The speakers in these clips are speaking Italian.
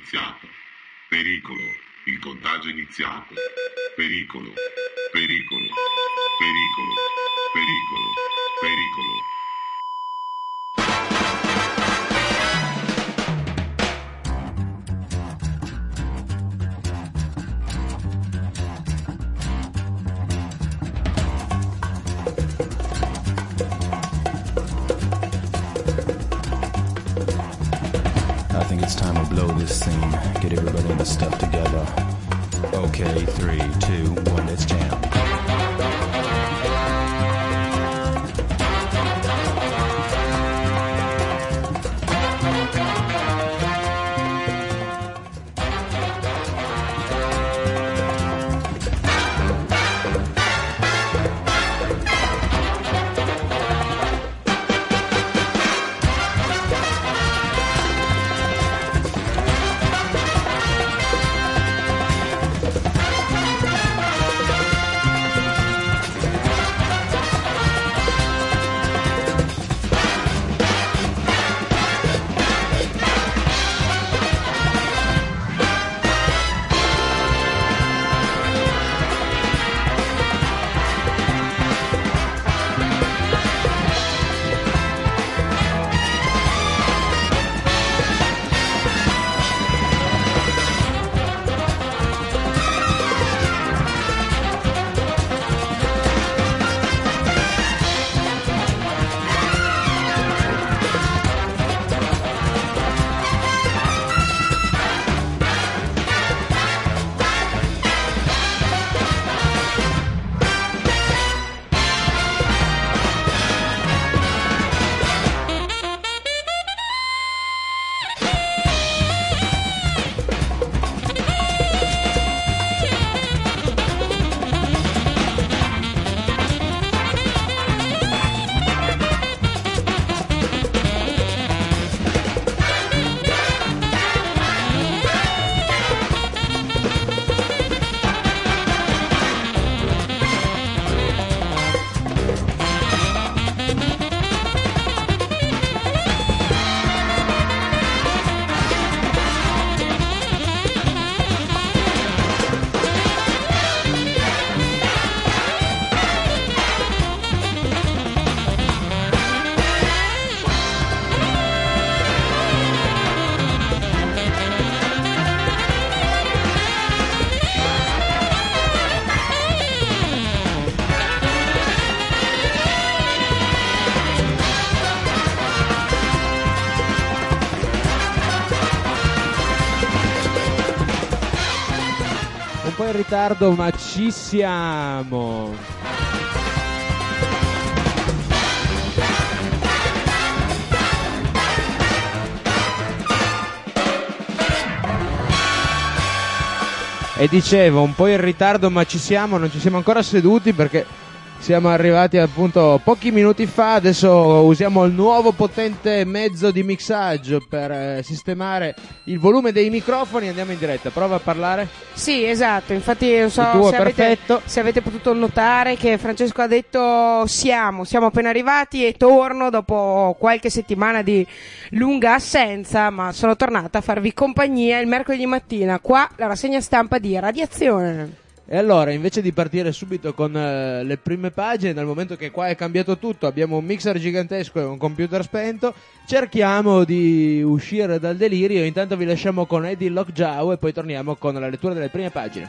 iniziato. Pericolo, il contagio è iniziato. Pericolo, pericolo, pericolo, pericolo, pericolo. I think it's time to blow this scene. Get everybody in the stuff together. Okay, 3, 2, 1, let's jam. In ritardo, ma ci siamo. E dicevo, un po' in ritardo, ma ci siamo. Non ci siamo ancora seduti perché siamo arrivati appunto pochi minuti fa. Adesso usiamo il nuovo potente mezzo di mixaggio per sistemare il volume dei microfoni. Andiamo in diretta. Prova a parlare. Sì, esatto. Infatti non so se avete potuto notare che Francesco ha detto siamo appena arrivati e torno dopo qualche settimana di lunga assenza, ma sono tornata a farvi compagnia il mercoledì mattina. Qua la rassegna stampa di Radiazione. E allora, invece di partire subito con le prime pagine, dal momento che qua è cambiato tutto, abbiamo un mixer gigantesco e un computer spento, cerchiamo di uscire dal delirio. Intanto vi lasciamo con Eddie Lockjaw e poi torniamo con la lettura delle prime pagine.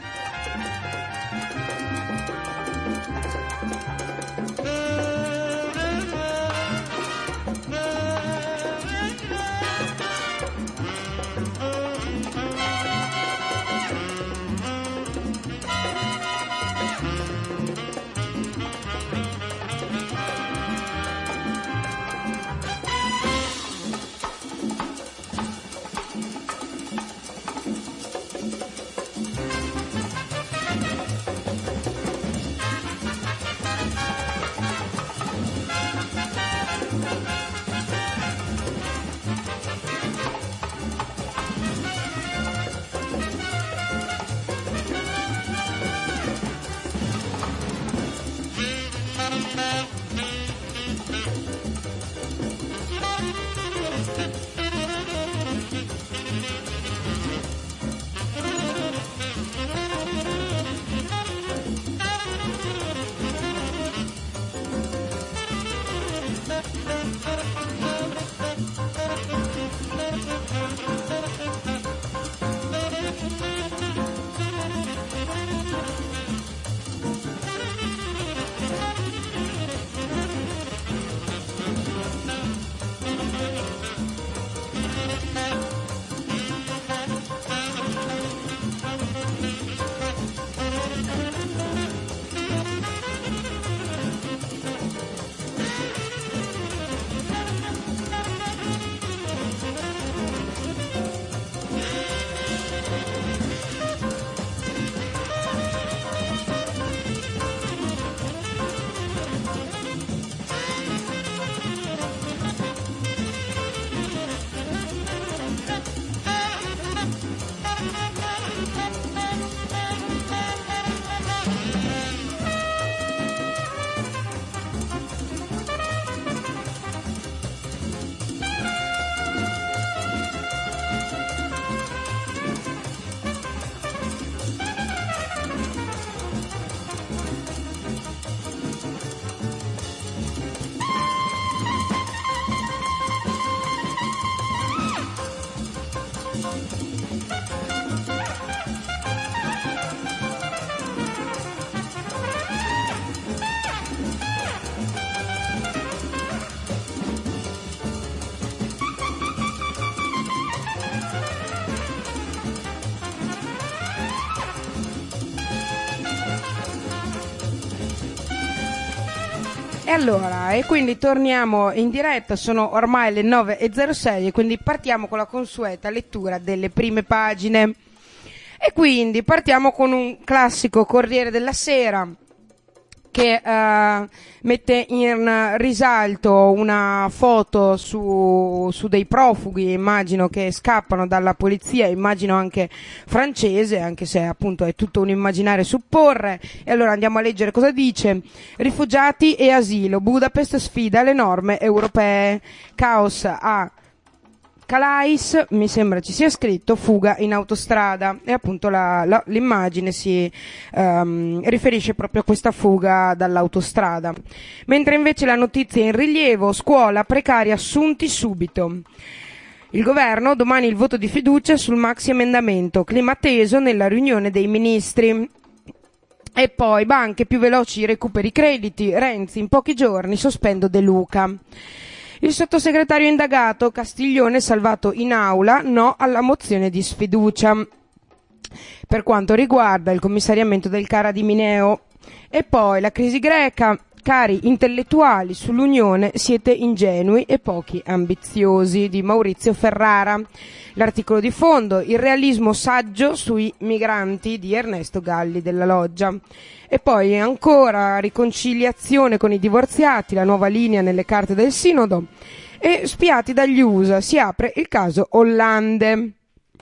allora, e quindi torniamo in diretta, sono ormai le 9:06 e quindi partiamo con la consueta lettura delle prime pagine. E quindi partiamo con un classico Corriere della Sera che mette in risalto una foto su dei profughi, immagino che scappano dalla polizia, immagino anche francese, anche se appunto è tutto un immaginare supporre. E allora andiamo a leggere cosa dice. Rifugiati e asilo, Budapest sfida le norme europee, caos a Calais, mi sembra ci sia scritto fuga in autostrada, e appunto l'immagine si riferisce proprio a questa fuga dall'autostrada. Mentre invece la notizia in rilievo, scuola, precari assunti subito. Il governo, domani il voto di fiducia sul maxi emendamento, clima teso nella riunione dei ministri. E poi banche più veloci recuperi crediti, Renzi in pochi giorni sospendo De Luca. Il sottosegretario indagato, Castiglione salvato in aula, no alla mozione di sfiducia per quanto riguarda il commissariamento del CARA di Mineo. E poi la crisi greca, cari intellettuali sull'Unione siete ingenui e pochi ambiziosi, di Maurizio Ferrara. L'articolo di fondo, il realismo saggio sui migranti, di Ernesto Galli della Loggia. E poi ancora riconciliazione con i divorziati, la nuova linea nelle carte del Sinodo, e spiati dagli USA, si apre il caso Hollande.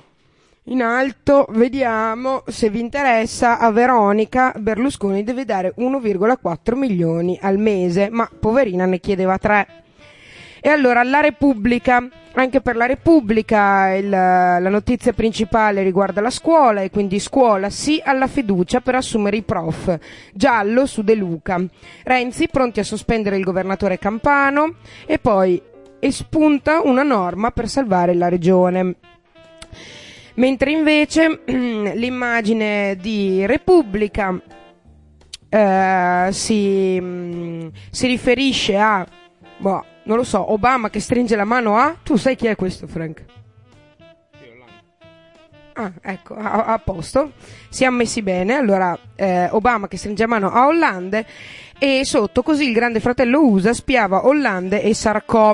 In alto vediamo, se vi interessa, a Veronica Berlusconi deve dare 1,4 milioni al mese, ma poverina ne chiedeva 3. E allora la Repubblica, anche per la Repubblica la notizia principale riguarda la scuola, e quindi scuola sì alla fiducia per assumere i prof, giallo su De Luca, Renzi pronti a sospendere il governatore Campano, e poi espunta una norma per salvare la regione. Mentre invece l'immagine di Repubblica si riferisce a non lo so, Obama che stringe la mano a... Tu sai chi è questo, Frank? Ah, ecco, a posto. Siamo messi bene. Allora, Obama che stringe la mano a Hollande, e sotto così il grande fratello USA spiava Hollande e Sarko.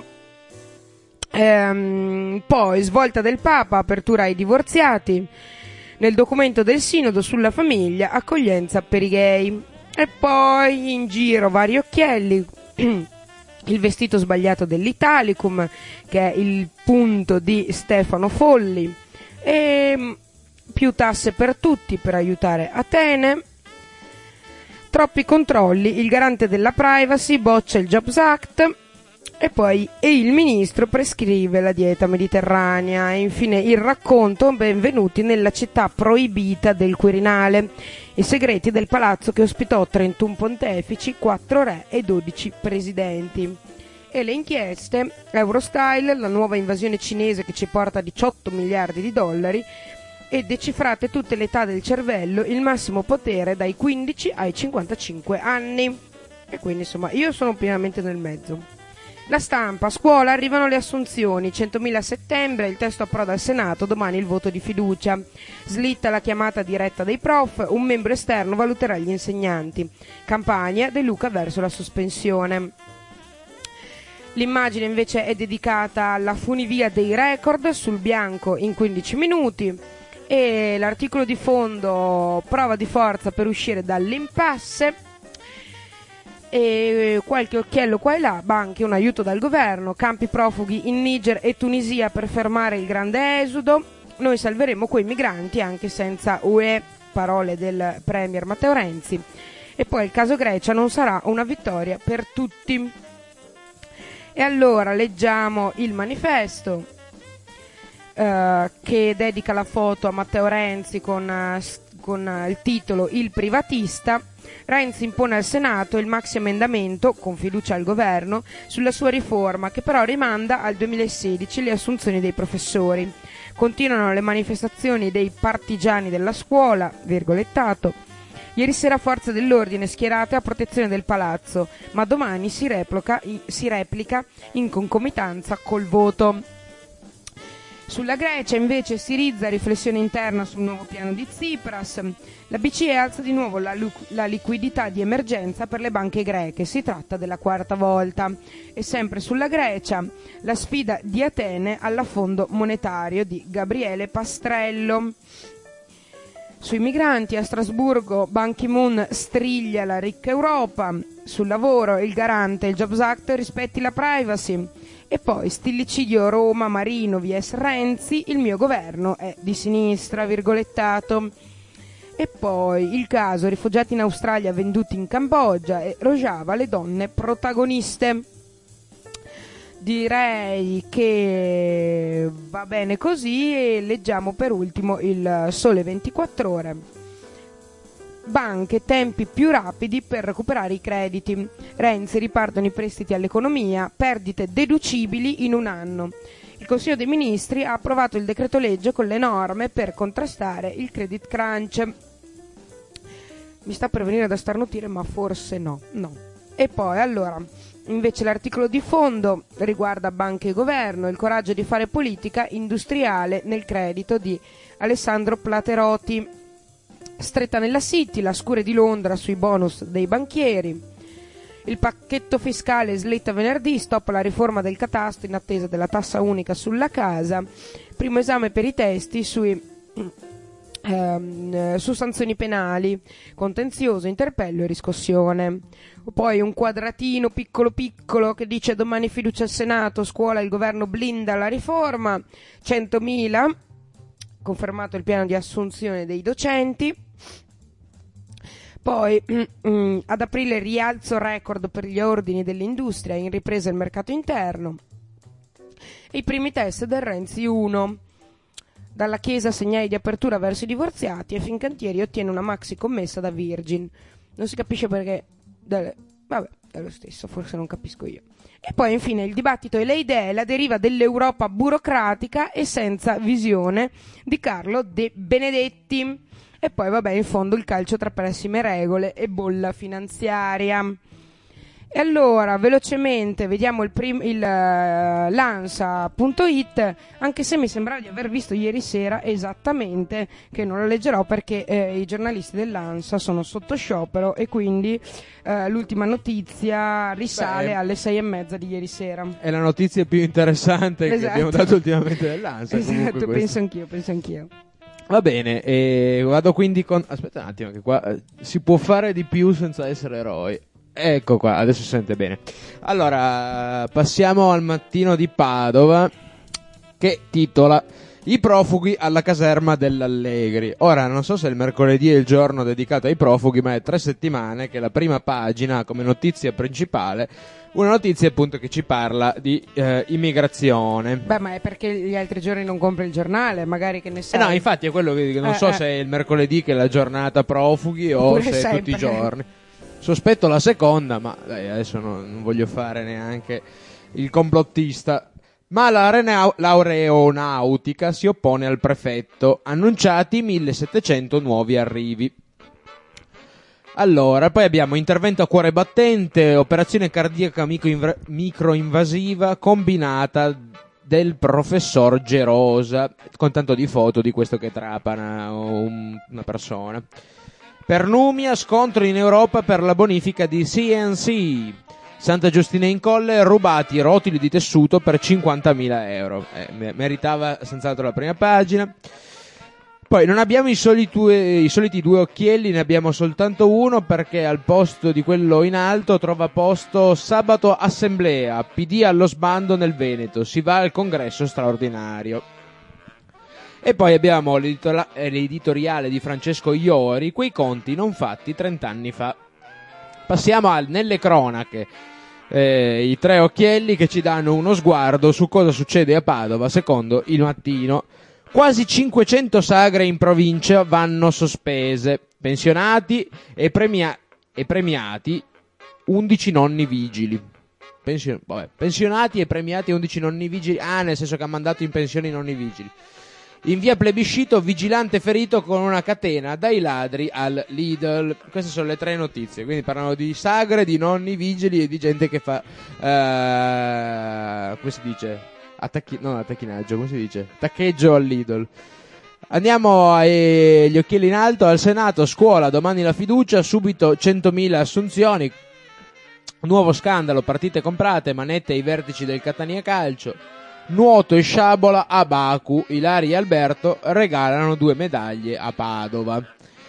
Poi svolta del Papa, apertura ai divorziati. Nel documento del Sinodo sulla famiglia, accoglienza per i gay. E poi in giro vari occhielli. Il vestito sbagliato dell'Italicum, che è il punto di Stefano Folli, e più tasse per tutti per aiutare Atene, troppi controlli, il garante della privacy boccia il Jobs Act, e poi il ministro prescrive la dieta mediterranea, e infine il racconto, benvenuti nella città proibita del Quirinale, i segreti del palazzo che ospitò 31 pontefici, 4 re e 12 presidenti. E le inchieste, Eurostyle, la nuova invasione cinese che ci porta 18 miliardi di dollari, e decifrate tutte le età del cervello, il massimo potere dai 15 ai 55 anni. E quindi insomma io sono pienamente nel mezzo. La Stampa, scuola, arrivano le assunzioni, 100.000 a settembre, il testo approda al Senato, domani il voto di fiducia. Slitta la chiamata diretta dei prof, un membro esterno valuterà gli insegnanti. Campagna, De Luca verso la sospensione. L'immagine invece è dedicata alla funivia dei record sul bianco in 15 minuti, e l'articolo di fondo, prova di forza per uscire dall'impasse, e qualche occhiello qua e là, banche, un aiuto dal governo, campi profughi in Niger e Tunisia per fermare il grande esodo, noi salveremo quei migranti anche senza UE, parole del premier Matteo Renzi. E poi il caso Grecia non sarà una vittoria per tutti. E allora leggiamo il manifesto, che dedica la foto a Matteo Renzi con il titolo Il privatista. Renzi impone al Senato il maxi emendamento, con fiducia al governo, sulla sua riforma, che però rimanda al 2016 le assunzioni dei professori. Continuano le manifestazioni dei partigiani della scuola, virgolettato. Ieri sera forze dell'ordine schierate a protezione del palazzo, ma domani si replica in concomitanza col voto. Sulla Grecia invece Syriza, riflessione interna sul nuovo piano di Tsipras. La BCE alza di nuovo la liquidità di emergenza per le banche greche, si tratta della quarta volta. E sempre sulla Grecia, la sfida di Atene al Fondo Monetario di Gabriele Pastrello. Sui migranti a Strasburgo Ban Ki-moon striglia la ricca Europa. Sul lavoro il garante, il Jobs Act rispetti la privacy. E poi stillicidio Roma, Marino vs Renzi, il mio governo è di sinistra, virgolettato. E poi il caso rifugiati in Australia venduti in Cambogia e Rojava, le donne protagoniste. Direi che va bene così e leggiamo per ultimo il Sole 24 Ore. Banche, tempi più rapidi per recuperare i crediti. Renzi, ripartono i prestiti all'economia, perdite deducibili in un anno. Il Consiglio dei Ministri ha approvato il decreto legge con le norme per contrastare il credit crunch. Mi sta per venire da starnutire, ma forse no. E poi allora, invece l'articolo di fondo riguarda banche e governo, il coraggio di fare politica industriale nel credito di Alessandro Platerotti. Stretta nella City, la scure di Londra sui bonus dei banchieri. Il pacchetto fiscale slitta venerdì, stop la riforma del catasto in attesa della tassa unica sulla casa. Primo esame per i testi su sanzioni penali, contenzioso, interpello e riscossione. Poi un quadratino piccolo piccolo che dice domani fiducia al Senato, scuola il governo blinda la riforma, 100.000, confermato il piano di assunzione dei docenti. Poi ad aprile rialzo record per gli ordini dell'industria, in ripresa il mercato interno. E i primi test del Renzi 1. Dalla Chiesa segnali di apertura verso i divorziati e Fincantieri ottiene una maxi commessa da Virgin. Non si capisce perché. Vabbè, è lo stesso, forse non capisco io. E poi infine il dibattito e le idee, la deriva dell'Europa burocratica e senza visione di Carlo De Benedetti. E poi vabbè, in fondo il calcio tra pessime regole e bolla finanziaria. E allora velocemente vediamo l'Ansa.it, anche se mi sembrava di aver visto ieri sera esattamente, che non lo leggerò perché i giornalisti dell'Ansa sono sotto sciopero e quindi l'ultima notizia risale alle 6:30 di ieri sera. È la notizia più interessante che abbiamo dato ultimamente dell'Ansa. Esatto, penso anch'io. Va bene, vado quindi con... Aspetta un attimo, che qua si può fare di più senza essere eroi. Ecco qua, adesso si sente bene. Allora, passiamo al Mattino di Padova, che titola I profughi alla caserma dell'Allegri. Ora, non so se il mercoledì è il giorno dedicato ai profughi, ma è 3 settimane che la prima pagina ha come notizia principale una notizia appunto che ci parla di immigrazione. Beh, ma è perché gli altri giorni non compri il giornale, magari che ne sai. No, infatti è quello che dico, non so se è il mercoledì che è la giornata profughi o se è tutti i giorni. Sospetto la seconda, ma dai, adesso non voglio fare neanche il complottista. Ma l'aeronautica si oppone al prefetto. Annunciati 1700 nuovi arrivi. Allora, poi abbiamo intervento a cuore battente, operazione cardiaca microinvasiva combinata del professor Gerosa, con tanto di foto di questo che trapana una persona. Per Numia, scontro in Europa per la bonifica di CNC. Santa Giustina in Colle, rubati rotoli di tessuto per 50.000 euro. Meritava senz'altro la prima pagina. Poi non abbiamo i soliti 2 occhielli, ne abbiamo soltanto uno, perché al posto di quello in alto trova posto sabato assemblea, PD allo sbando nel Veneto, si va al congresso straordinario. E poi abbiamo l'editoriale di Francesco Iori, quei conti non fatti 30 anni fa. Passiamo nelle cronache, i 3 occhielli che ci danno uno sguardo su cosa succede a Padova secondo Il Mattino. Quasi 500 sagre in provincia vanno sospese, pensionati e premiati 11 nonni vigili. Pensionati e premiati 11 nonni vigili, nel senso che ha mandato in pensione i nonni vigili. In via plebiscito, vigilante ferito con una catena dai ladri al Lidl. Queste sono le 3 notizie, quindi parlano di sagre, di nonni vigili e di gente che fa come si dice? non a tacchinaggio, come si dice? Taccheggio all'Idol. Andiamo agli occhiali in alto. Al Senato, scuola, domani la fiducia, subito 100.000 assunzioni, nuovo scandalo, partite comprate, manette ai vertici del Catania Calcio, nuoto e sciabola a Baku, Ilaria e Alberto regalano 2 medaglie a Padova.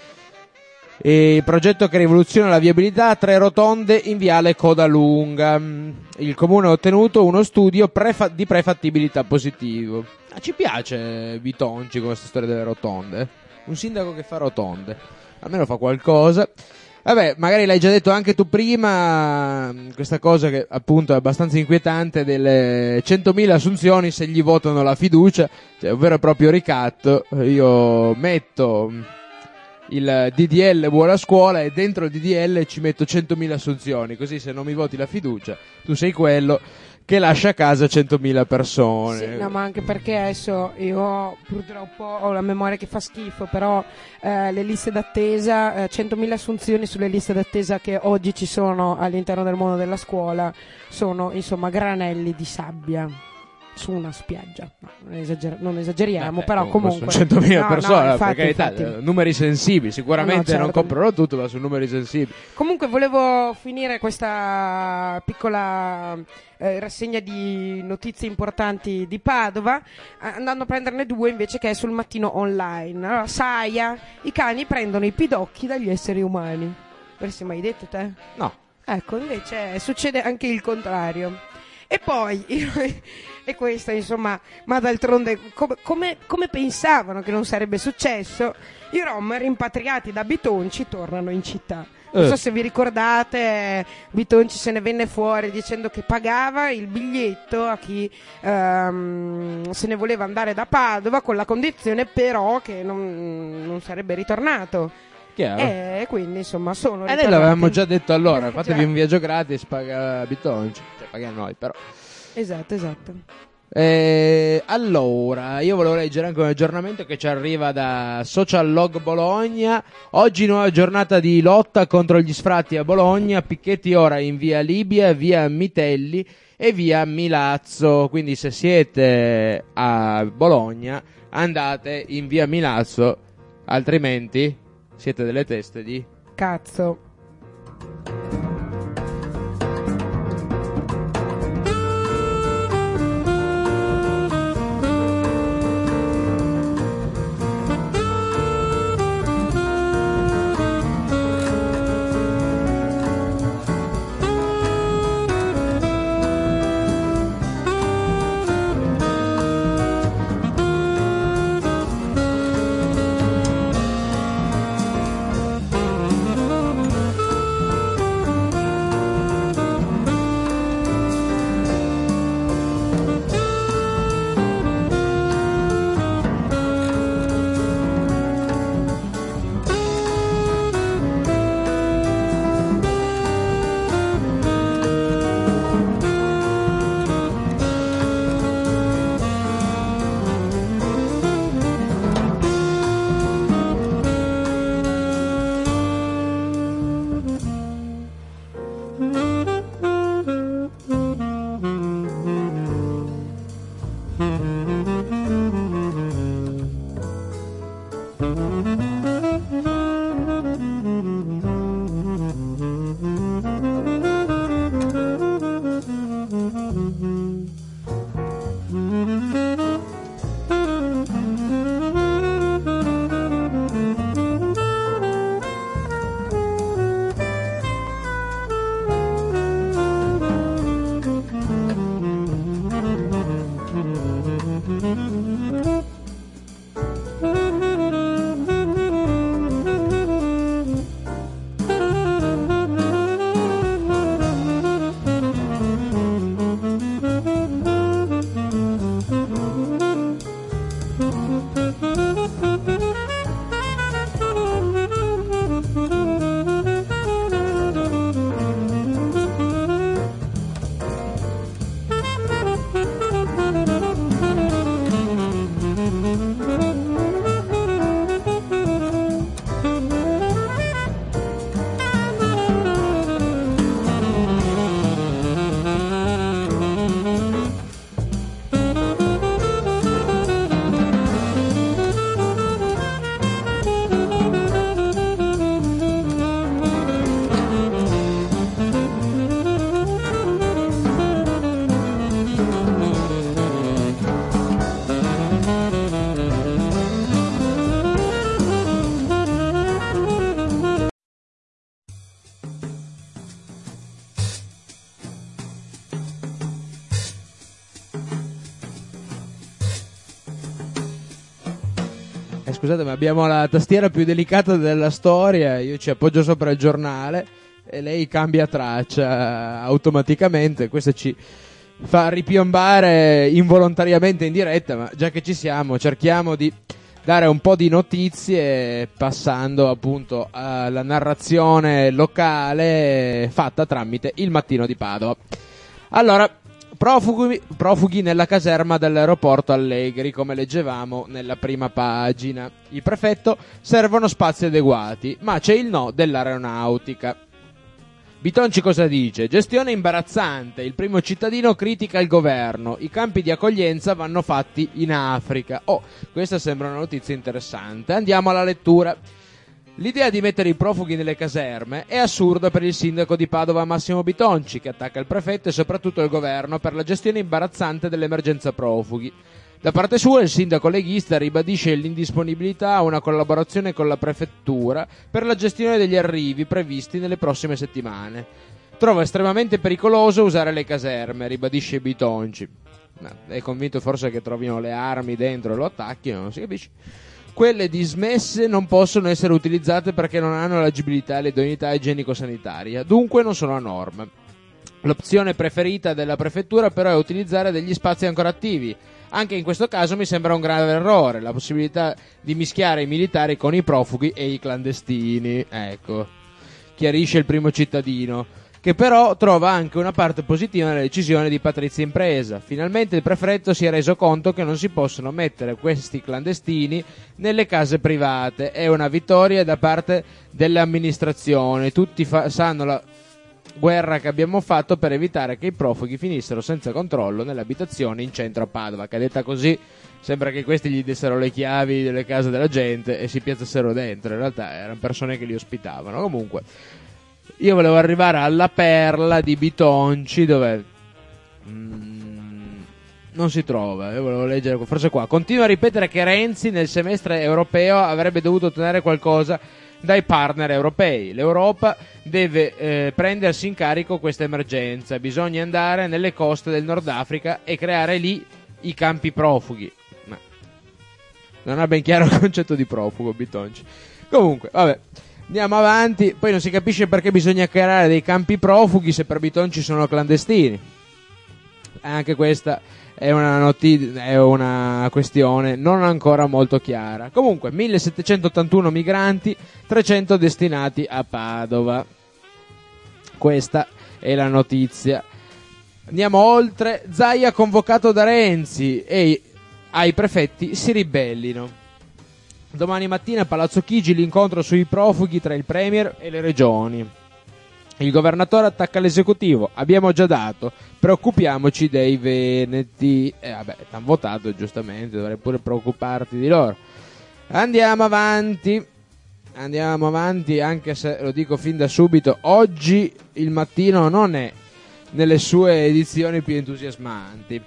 E progetto che rivoluziona la viabilità, 3 rotonde in viale Codalunga. Il comune ha ottenuto uno studio di prefattibilità positivo. Ci piace Bitonci con questa storia delle rotonde. Un sindaco che fa rotonde, almeno fa qualcosa. Vabbè, magari l'hai già detto anche tu prima, questa cosa che appunto è abbastanza inquietante delle 100.000 assunzioni se gli votano la fiducia, cioè un vero e proprio ricatto. Io metto il DDL buona scuola e dentro il DDL ci metto 100.000 assunzioni, così se non mi voti la fiducia tu sei quello che lascia a casa 100.000 persone. Sì, no, ma anche perché adesso io purtroppo ho la memoria che fa schifo, però le liste d'attesa, 100.000 assunzioni sulle liste d'attesa che oggi ci sono all'interno del mondo della scuola sono insomma granelli di sabbia su una spiaggia. No, non esageriamo, però comunque sono 100.000 persone, infatti, per carità, numeri sensibili, sicuramente certo. Non coprono tutto, ma sono numeri sensibili. Comunque volevo finire questa piccola rassegna di notizie importanti di Padova andando a prenderne 2 invece che è sul Mattino Online. Allora, Saia, i cani prendono i pidocchi dagli esseri umani. Avresti mai detto te? No. Ecco, invece succede anche il contrario. E poi, e questo insomma, ma d'altronde come pensavano che non sarebbe successo, i Rom rimpatriati da Bitonci tornano in città. Non so se vi ricordate, Bitonci se ne venne fuori dicendo che pagava il biglietto a chi se ne voleva andare da Padova, con la condizione però che non sarebbe ritornato. Chiaro. Quindi insomma sono ritornati. Noi l'avevamo già detto allora, fatevi un viaggio gratis, paga Bitonci, cioè paga noi però. Esatto. Allora, io volevo leggere anche un aggiornamento che ci arriva da Social Log Bologna. Oggi nuova giornata di lotta contro gli sfratti a Bologna, picchetti ora in via Libia, via Mitelli e via Milazzo, quindi se siete a Bologna andate in via Milazzo, altrimenti siete delle teste di cazzo. Scusate, ma abbiamo la tastiera più delicata della storia. Io ci appoggio sopra il giornale e lei cambia traccia automaticamente. Questo ci fa ripiombare involontariamente in diretta, ma già che ci siamo cerchiamo di dare un po' di notizie passando appunto alla narrazione locale fatta tramite Il Mattino di Padova. Allora, profughi nella caserma dell'aeroporto Allegri, come leggevamo nella prima pagina. Il prefetto: servono spazi adeguati, ma c'è il no dell'aeronautica. Bitonci cosa dice? Gestione imbarazzante, il primo cittadino critica il governo, i campi di accoglienza vanno fatti in Africa. Oh, questa sembra una notizia interessante. Andiamo alla lettura. L'idea di mettere i profughi nelle caserme è assurda per il sindaco di Padova Massimo Bitonci, che attacca il prefetto e soprattutto il governo per la gestione imbarazzante dell'emergenza profughi. Da parte sua il sindaco leghista ribadisce l'indisponibilità a una collaborazione con la prefettura per la gestione degli arrivi previsti nelle prossime settimane. Trova estremamente pericoloso usare le caserme, ribadisce Bitonci. È convinto forse che trovino le armi dentro e lo attacchino, non si capisce. Quelle dismesse non possono essere utilizzate perché non hanno l'agibilità e l'idoneità igienico-sanitaria, dunque non sono a norma. L'opzione preferita della prefettura però è utilizzare degli spazi ancora attivi. Anche in questo caso mi sembra un grave errore, la possibilità di mischiare i militari con i profughi e i clandestini. Ecco, chiarisce il primo cittadino, che però trova anche una parte positiva nella decisione di Patrizia Impresa. Finalmente il prefetto si è reso conto che non si possono mettere questi clandestini nelle case private. È una vittoria da parte delle amministrazioni. Tutti sanno la guerra che abbiamo fatto per evitare che i profughi finissero senza controllo nelle abitazioni in centro a Padova. Che detta così sembra che questi gli dessero le chiavi delle case della gente e si piazzassero dentro. In realtà erano persone che li ospitavano. Comunque io volevo arrivare alla perla di Bitonci, dove non si trova. Io volevo leggere forse qua. Continua a ripetere che Renzi nel semestre europeo avrebbe dovuto ottenere qualcosa dai partner europei. L'Europa deve prendersi in carico questa emergenza. Bisogna andare nelle coste del Nord Africa e creare lì i campi profughi. Ma non ha ben chiaro il concetto di profugo Bitonci. Comunque, vabbè, andiamo avanti. Poi non si capisce perché bisogna creare dei campi profughi se per Bitonci sono clandestini. Anche questa è una questione non ancora molto chiara. Comunque 1781 migranti, 300 destinati a Padova. Questa è la notizia. Andiamo oltre. Zaia convocato da Renzi e ai prefetti si ribellino. Domani mattina a Palazzo Chigi l'incontro sui profughi tra il Premier e le regioni. Il governatore attacca l'esecutivo. Abbiamo già dato, preoccupiamoci dei veneti. T'hanno votato giustamente, dovrei pure preoccuparti di loro. Andiamo avanti, anche se lo dico fin da subito, oggi il Mattino non è nelle sue edizioni più entusiasmanti.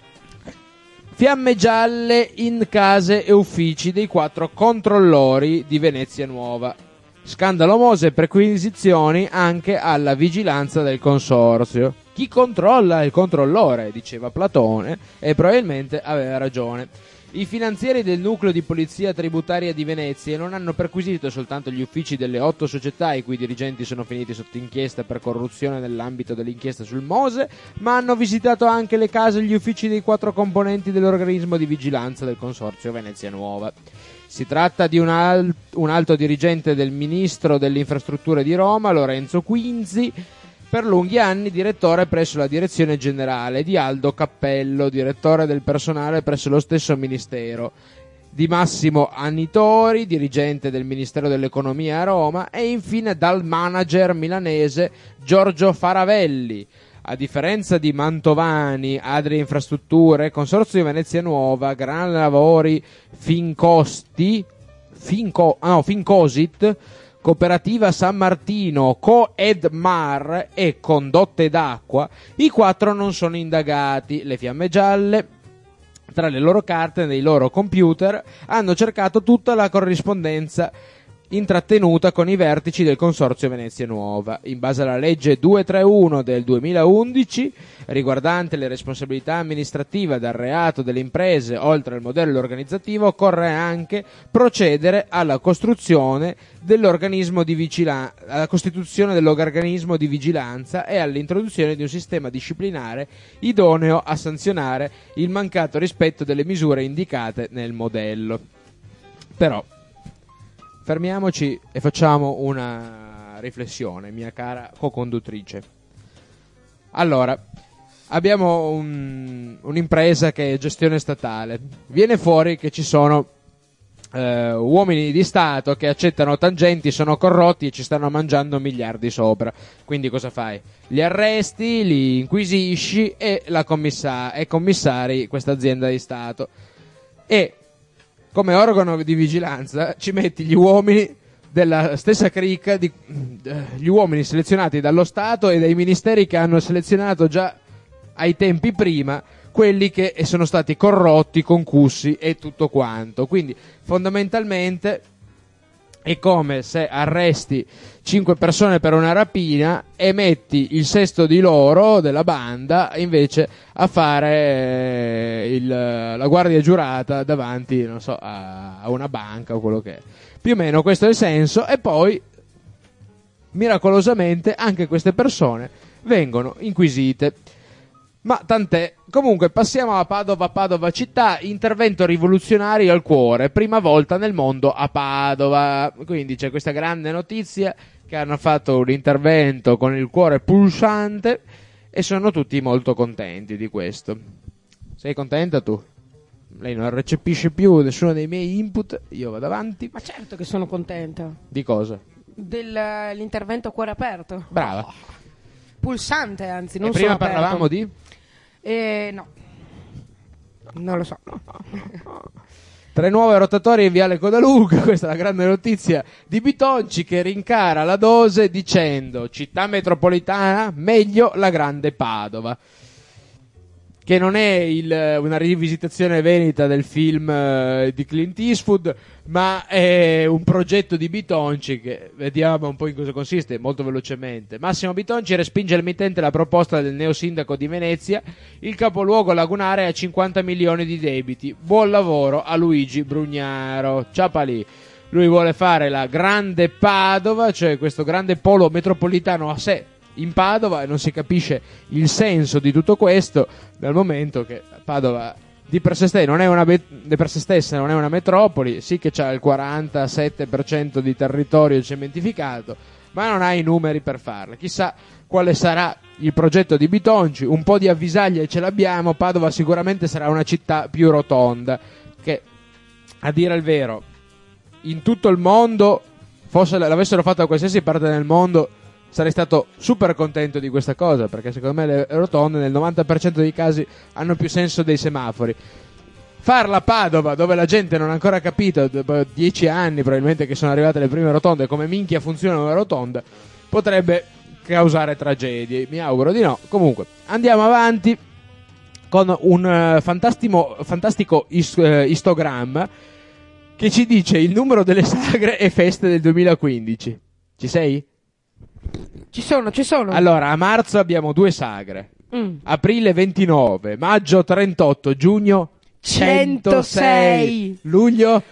Fiamme gialle in case e uffici dei 4 controllori di Venezia Nuova. Scandalo Mose e perquisizioni anche alla vigilanza del consorzio. Chi controlla il controllore, diceva Platone, e probabilmente aveva ragione. I finanzieri del nucleo di polizia tributaria di Venezia non hanno perquisito soltanto gli uffici delle 8 società i cui dirigenti sono finiti sotto inchiesta per corruzione nell'ambito dell'inchiesta sul Mose, ma hanno visitato anche le case e gli uffici dei 4 componenti dell'organismo di vigilanza del consorzio Venezia Nuova. Si tratta di un alto dirigente del ministro delle infrastrutture di Roma, Lorenzo Quinzi, per lunghi anni direttore presso la direzione generale, di Aldo Cappello, direttore del personale presso lo stesso ministero, di Massimo Anitori, dirigente del Ministero dell'Economia a Roma, e infine dal manager milanese Giorgio Faravelli. A differenza di Mantovani, Adria Infrastrutture, Consorzio Venezia Nuova, Gran Lavori, Fincosit, Cooperativa San Martino, Coedmar e Condotte d'Acqua, i 4 non sono indagati. Le fiamme gialle, tra le loro carte e nei loro computer, hanno cercato tutta la corrispondenza intrattenuta con i vertici del Consorzio Venezia Nuova. In base alla legge 231 del 2011, riguardante le responsabilità amministrative dal reato delle imprese, oltre al modello organizzativo, occorre anche procedere alla costruzione dell'organismo di alla costituzione dell'organismo di vigilanza e all'introduzione di un sistema disciplinare idoneo a sanzionare il mancato rispetto delle misure indicate nel modello. Però fermiamoci e facciamo una riflessione, mia cara co-conduttrice. Allora, abbiamo un'impresa che è gestione statale. Viene fuori che ci sono uomini di Stato che accettano tangenti, sono corrotti e ci stanno mangiando miliardi sopra. Quindi cosa fai? Li arresti, li inquisisci e commissari questa azienda di Stato. E come organo di vigilanza ci metti gli uomini della stessa cricca, gli uomini selezionati dallo Stato e dai ministeri che hanno selezionato già ai tempi prima quelli che sono stati corrotti, concussi e tutto quanto. Quindi fondamentalmente è come se arresti 5 persone per una rapina e metti il sesto di loro della banda invece a fare la guardia giurata davanti, non so, a una banca o quello che è. Più o meno questo è il senso. E poi miracolosamente anche queste persone vengono inquisite. Ma tant'è. Comunque passiamo a Padova città, intervento rivoluzionario al cuore, prima volta nel mondo a Padova. Quindi c'è questa grande notizia che hanno fatto un intervento con il cuore pulsante e sono tutti molto contenti di questo. Sei contenta tu? Lei non recepisce più nessuno dei miei input, io vado avanti. Ma certo che sono contenta. Di cosa? Dell'intervento a cuore aperto. Brava. Pulsante, anzi, non e prima solo parlavamo di? No, non lo so. 3 nuove rotatorie in Viale Codaluga. Questa è la grande notizia di Bitonci, che rincara la dose dicendo: città metropolitana, meglio la grande Padova. Che non è una rivisitazione veneta del film di Clint Eastwood, ma è un progetto di Bitonci che vediamo un po' in cosa consiste molto velocemente. Massimo Bitonci respinge al mittente la proposta del neosindaco di Venezia. Il capoluogo lagunare ha 50 milioni di debiti. Buon lavoro a Luigi Brugnaro. Ciapalì. Lui vuole fare la grande Padova, cioè questo grande polo metropolitano a sé in Padova, e non si capisce il senso di tutto questo, dal momento che Padova di per sé stessa non è una metropoli, sì che c'ha il 47% di territorio cementificato, ma non ha i numeri per farla. Chissà quale sarà il progetto di Bitonci. Un po' di avvisaglie ce l'abbiamo. Padova sicuramente sarà una città più rotonda, che a dire il vero in tutto il mondo, forse l'avessero fatta da qualsiasi parte del mondo, sarei stato super contento di questa cosa, perché secondo me le rotonde nel 90% dei casi hanno più senso dei semafori. Farla a Padova, dove la gente non ha ancora capito, dopo 10 anni probabilmente che sono arrivate le prime rotonde, come minchia funziona una rotonda, potrebbe causare tragedie. Mi auguro di no. Comunque andiamo avanti con un fantastico histogramma che ci dice il numero delle sagre e feste del 2015. Ci sei? Ci sono. Allora, a marzo abbiamo 2 sagre. Aprile 29, maggio 38, giugno 106, luglio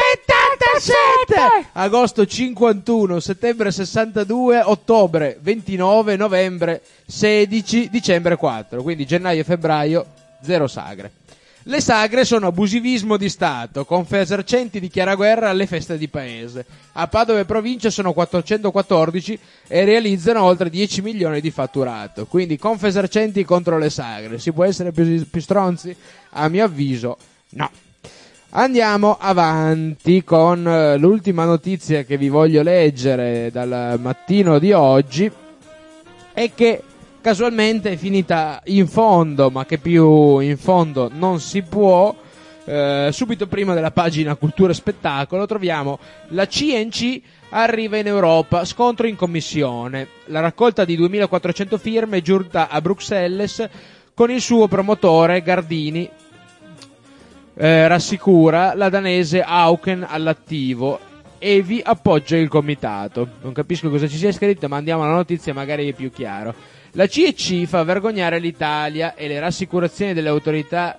77, agosto 51, settembre 62, ottobre 29, novembre 16, dicembre 4. Quindi gennaio e febbraio 0 sagre. Le sagre sono abusivismo di Stato. Confesercenti dichiara guerra alle feste di paese. A Padova e provincia sono 414 e realizzano oltre 10 milioni di fatturato. Quindi Confesercenti contro le sagre. Si può essere più stronzi? A mio avviso no. Andiamo avanti con l'ultima notizia che vi voglio leggere dal mattino di oggi, e che casualmente è finita in fondo, ma che più in fondo non si può. Subito prima della pagina cultura e spettacolo troviamo: la CNC arriva in Europa, scontro in commissione. La raccolta di 2400 firme è giunta a Bruxelles con il suo promotore Gardini, rassicura la danese Auken all'attivo. Evi appoggia il comitato. Non capisco cosa ci sia scritto, ma andiamo alla notizia, magari è più chiaro. La CEC fa vergognare l'Italia e le rassicurazioni delle autorità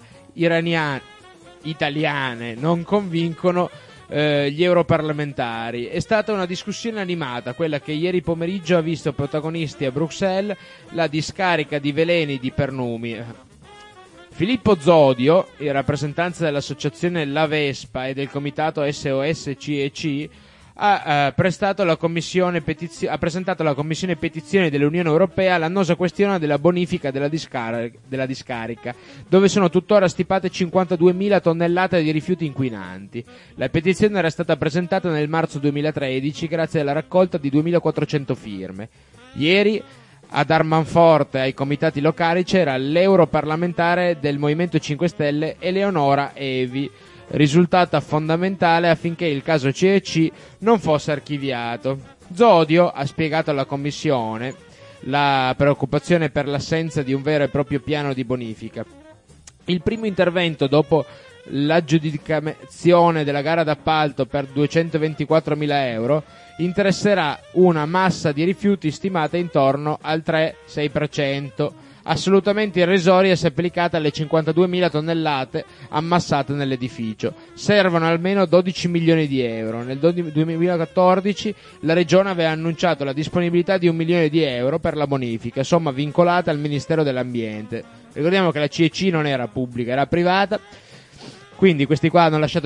italiane non convincono gli europarlamentari. È stata una discussione animata, quella che ieri pomeriggio ha visto protagonisti a Bruxelles la discarica di veleni di Pernumi. Filippo Zodio, in rappresentanza dell'associazione La Vespa e del comitato SOS CEC, ha presentato alla Commissione Petizioni dell'Unione Europea l'annosa questione della bonifica della discarica, dove sono tuttora stipate 52.000 tonnellate di rifiuti inquinanti. La petizione era stata presentata nel marzo 2013 grazie alla raccolta di 2.400 firme. Ieri ad Armanforte ai comitati locali c'era l'europarlamentare del Movimento 5 Stelle Eleonora Evi, risultata fondamentale affinché il caso CEC non fosse archiviato. Zodio ha spiegato alla Commissione la preoccupazione per l'assenza di un vero e proprio piano di bonifica. Il primo intervento dopo l'aggiudicazione della gara d'appalto per 224.000 euro interesserà una massa di rifiuti stimata intorno al 3-6%, assolutamente irrisoria se applicata alle 52.000 tonnellate ammassate nell'edificio. Servono almeno 12 milioni di euro. Nel 2014 la Regione aveva annunciato la disponibilità di 1 milione di euro per la bonifica, somma vincolata al Ministero dell'Ambiente. Ricordiamo che la CEC non era pubblica, era privata, quindi questi qua hanno lasciato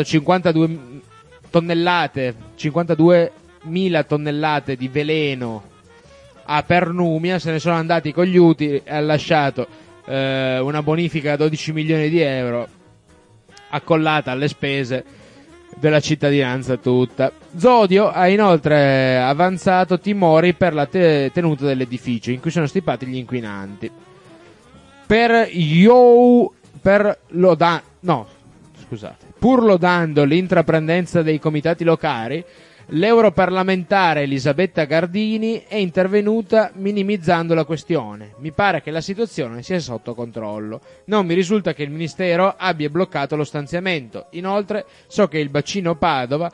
52.000 tonnellate di veleno a Pernumia, se ne sono andati con gli utili e ha lasciato una bonifica da 12 milioni di euro accollata alle spese della cittadinanza tutta. Zodio ha inoltre avanzato timori per la tenuta dell'edificio in cui sono stipati gli inquinanti. Pur lodando l'intraprendenza dei comitati locali, l'europarlamentare Elisabetta Gardini è intervenuta minimizzando la questione. Mi pare che la situazione sia sotto controllo. Non mi risulta che il Ministero abbia bloccato lo stanziamento. Inoltre so che il bacino Padova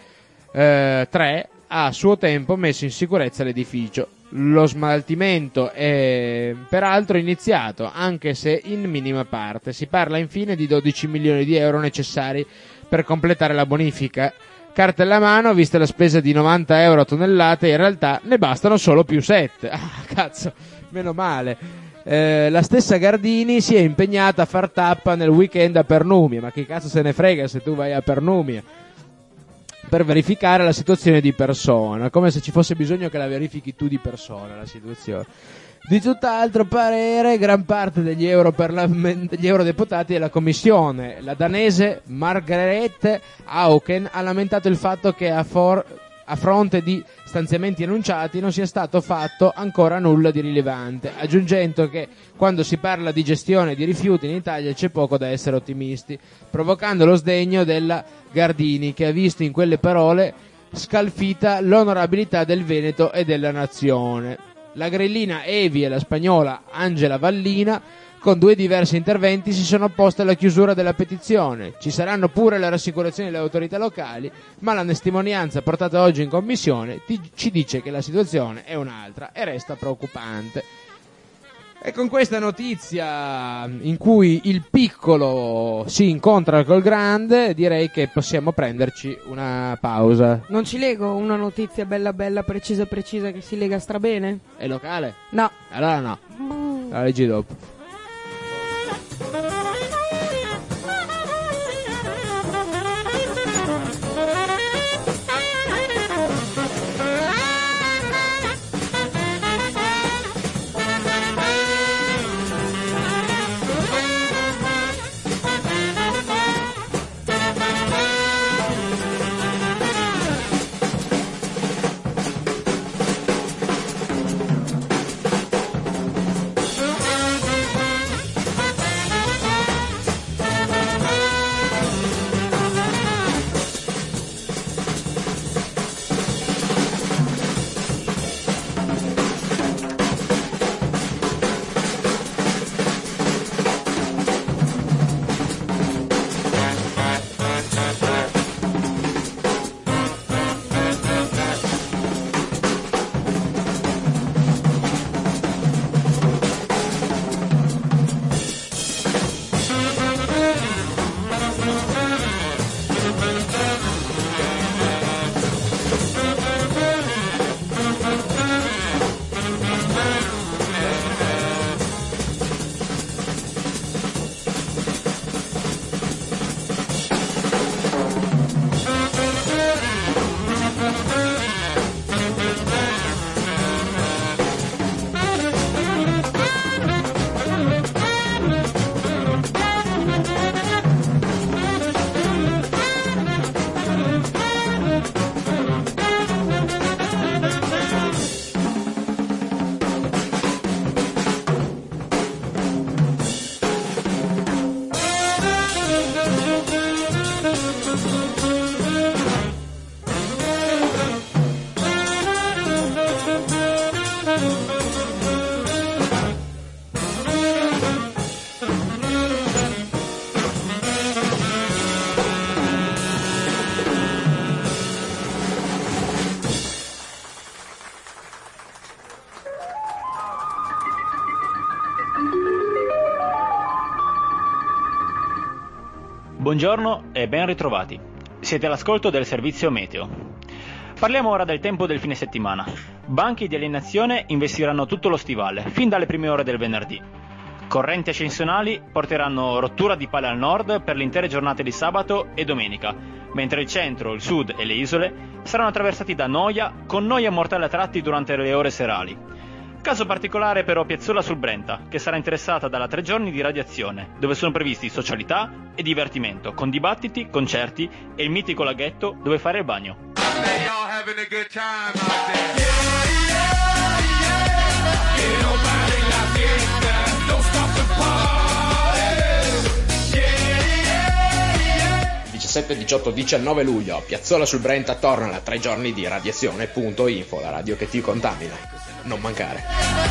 3 ha a suo tempo messo in sicurezza l'edificio. Lo smaltimento è peraltro iniziato, anche se in minima parte. Si parla infine di 12 milioni di euro necessari per completare la bonifica. Carta alla mano, vista la spesa di 90 euro a tonnellate, in realtà ne bastano solo più 7. Ah, cazzo, meno male. La stessa Gardini si è impegnata a far tappa nel weekend a Pernumia, ma che cazzo se ne frega se tu vai a Pernumia, per verificare la situazione di persona, come se ci fosse bisogno che la verifichi tu di persona la situazione. Di tutt'altro parere gran parte degli eurodeputati della commissione. La danese Margrethe Auken ha lamentato il fatto che a fronte di stanziamenti annunciati non sia stato fatto ancora nulla di rilevante, aggiungendo che quando si parla di gestione di rifiuti in Italia c'è poco da essere ottimisti, provocando lo sdegno della Gardini, che ha visto in quelle parole scalfita l'onorabilità del Veneto e della nazione. La grillina Evi e la spagnola Angela Vallina, con 2 diversi interventi, si sono opposte alla chiusura della petizione. Ci saranno pure le rassicurazioni delle autorità locali, ma la testimonianza portata oggi in commissione ci dice che la situazione è un'altra e resta preoccupante. E con questa notizia in cui il piccolo si incontra col grande, direi che possiamo prenderci una pausa. Non ci leggo una notizia bella precisa che si lega strabene? È locale? No. Allora no. La leggi dopo. Buongiorno e ben ritrovati. Siete all'ascolto del servizio Meteo. Parliamo ora del tempo del fine settimana. Banchi di alienazione investiranno tutto lo stivale, fin dalle prime ore del venerdì. Correnti ascensionali porteranno rottura di pale al nord per le intere giornate di sabato e domenica, mentre il centro, il sud e le isole saranno attraversati da noia, con noia mortale a tratti durante le ore serali. Caso particolare però Piazzola sul Brenta, che sarà interessata dalla 3 giorni di radiazione, dove sono previsti socialità e divertimento, con dibattiti, concerti e il mitico laghetto dove fare il bagno. 17, 18, 19 luglio, Piazzola sul Brenta torna alla 3 giorni di radiazione.info, la radio che ti contamina. Non mancare.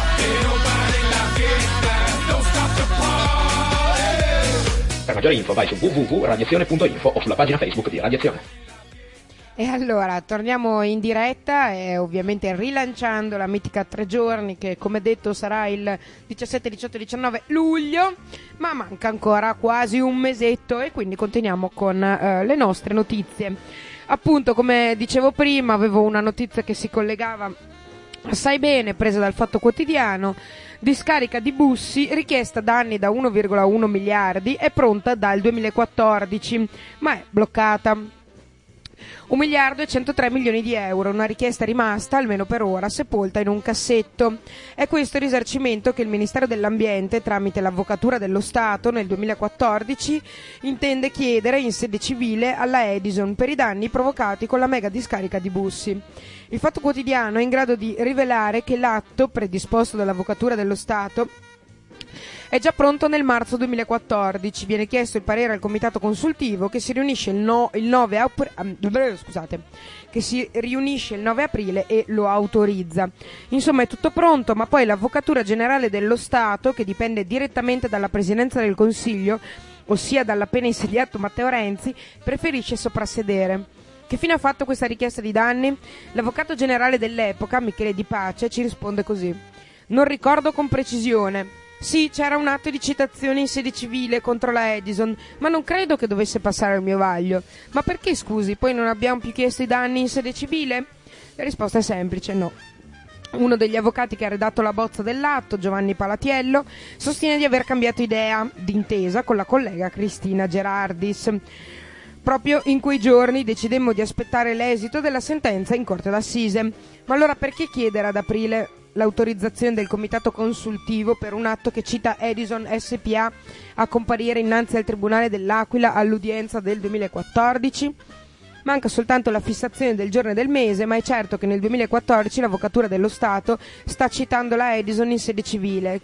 Per maggiori info vai su www.radiazione.info o sulla pagina Facebook di Radiazione. E allora, torniamo in diretta e ovviamente rilanciando la mitica 3 giorni che come detto sarà il 17, 18 e 19 luglio, ma manca ancora quasi un mesetto e quindi continuiamo con le nostre notizie. Appunto, come dicevo prima, avevo una notizia che si collegava assai bene, presa dal Fatto Quotidiano. Discarica di Bussi, richiesta da anni da 1,1 miliardi, è pronta dal 2014, ma è bloccata. 1 miliardo e 103 milioni di euro, una richiesta rimasta, almeno per ora, sepolta in un cassetto. È questo il risarcimento che il Ministero dell'Ambiente, tramite l'Avvocatura dello Stato, nel 2014, intende chiedere in sede civile alla Edison per i danni provocati con la mega discarica di Bussi. Il Fatto Quotidiano è in grado di rivelare che l'atto, predisposto dall'Avvocatura dello Stato, è già pronto nel marzo 2014. Viene chiesto il parere al comitato consultivo che si riunisce il 9 aprile e lo autorizza. Insomma, è tutto pronto, ma poi l'Avvocatura Generale dello Stato, che dipende direttamente dalla Presidenza del Consiglio, ossia dall'appena insediato Matteo Renzi, preferisce soprassedere. Che fine ha fatto questa richiesta di danni? L'avvocato generale dell'epoca, Michele Di Pace, ci risponde così: non ricordo con precisione. Sì, c'era un atto di citazione in sede civile contro la Edison, ma non credo che dovesse passare al mio vaglio. Ma perché, scusi, poi non abbiamo più chiesto i danni in sede civile? La risposta è semplice, no. Uno degli avvocati che ha redatto la bozza dell'atto, Giovanni Palatiello, sostiene di aver cambiato idea d'intesa con la collega Cristina Gerardis. Proprio in quei giorni decidemmo di aspettare l'esito della sentenza in Corte d'Assise. Ma allora perché chiedere ad aprile l'autorizzazione del comitato consultivo per un atto che cita Edison SPA a comparire innanzi al Tribunale dell'Aquila all'udienza del 2014? Manca soltanto la fissazione del giorno e del mese, ma è certo che nel 2014 l'Avvocatura dello Stato sta citando la Edison in sede civile,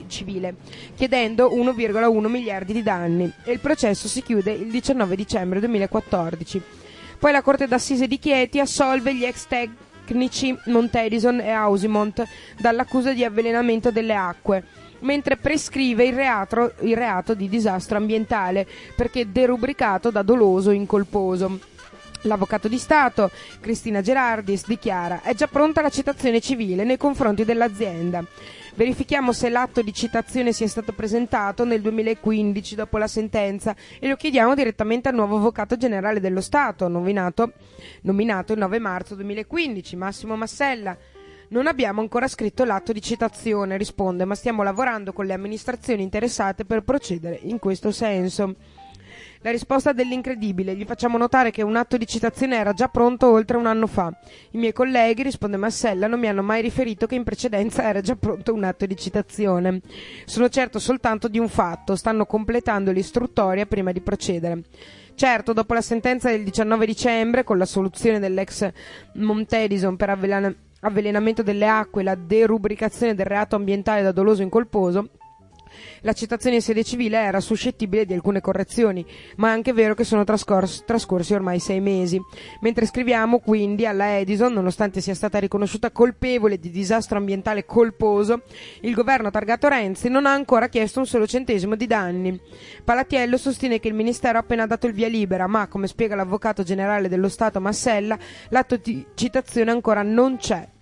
chiedendo 1,1 miliardi di danni e il processo si chiude il 19 dicembre 2014. Poi la Corte d'Assise di Chieti assolve gli ex tecnici Montedison e Ausimont dall'accusa di avvelenamento delle acque, mentre prescrive il reato di disastro ambientale perché derubricato da doloso in colposo. L'avvocato di Stato, Cristina Gerardis, dichiara: è già pronta la citazione civile nei confronti dell'azienda. Verifichiamo se l'atto di citazione sia stato presentato nel 2015 dopo la sentenza e lo chiediamo direttamente al nuovo Avvocato Generale dello Stato, nominato il 9 marzo 2015, Massimo Massella. Non abbiamo ancora scritto l'atto di citazione, risponde, ma stiamo lavorando con le amministrazioni interessate per procedere in questo senso. La risposta dell'incredibile: gli facciamo notare che un atto di citazione era già pronto oltre un anno fa. I miei colleghi, risponde Massella, non mi hanno mai riferito che in precedenza era già pronto un atto di citazione. Sono certo soltanto di un fatto: stanno completando l'istruttoria prima di procedere. Certo, dopo la sentenza del 19 dicembre, con l'assoluzione dell'ex Montedison per avvelenamento delle acque e la derubricazione del reato ambientale da doloso in colposo, la citazione in sede civile era suscettibile di alcune correzioni, ma è anche vero che sono trascorsi ormai 6 mesi. Mentre scriviamo, quindi, alla Edison, nonostante sia stata riconosciuta colpevole di disastro ambientale colposo, il governo targato Renzi non ha ancora chiesto un solo centesimo di danni. Palatiello sostiene che il Ministero ha appena dato il via libera, ma, come spiega l'Avvocato Generale dello Stato Massella, l'atto di citazione ancora non c'è.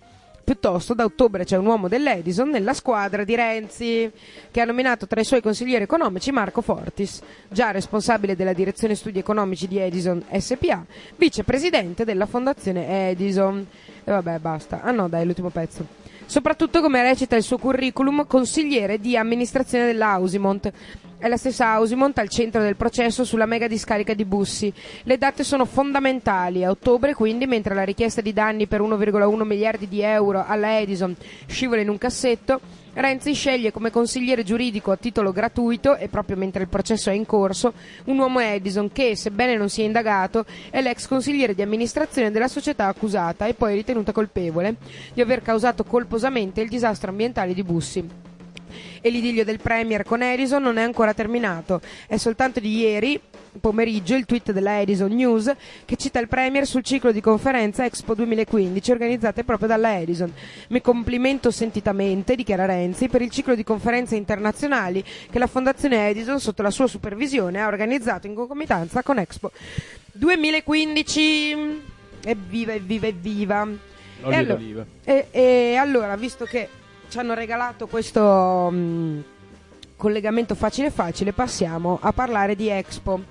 piuttosto da ottobre c'è un uomo dell'Edison nella squadra di Renzi, che ha nominato tra i suoi consiglieri economici Marco Fortis, già responsabile della direzione studi economici di Edison SPA, vicepresidente della fondazione Edison. E vabbè, basta. Ah no, dai, l'ultimo pezzo. Soprattutto, come recita il suo curriculum, consigliere di amministrazione dell'Ausimont. È la stessa Ausimont al centro del processo sulla mega discarica di Bussi. Le date sono fondamentali. A ottobre, quindi, mentre la richiesta di danni per 1,1 miliardi di euro alla Edison scivola in un cassetto, Renzi sceglie come consigliere giuridico a titolo gratuito, e proprio mentre il processo è in corso, un uomo Edison che, sebbene non sia indagato, è l'ex consigliere di amministrazione della società accusata e poi ritenuta colpevole di aver causato colposamente il disastro ambientale di Bussi. E l'idillio del Premier con Edison non è ancora terminato. È soltanto di ieri pomeriggio il tweet della Edison News che cita il Premier sul ciclo di conferenza Expo 2015 organizzate proprio dalla Edison. Mi complimento sentitamente, dichiara Renzi, per il ciclo di conferenze internazionali che la Fondazione Edison, sotto la sua supervisione, ha organizzato in concomitanza con Expo 2015. Evviva, evviva, evviva. E allora, visto che ci hanno regalato questo collegamento facile, passiamo a parlare di Expo.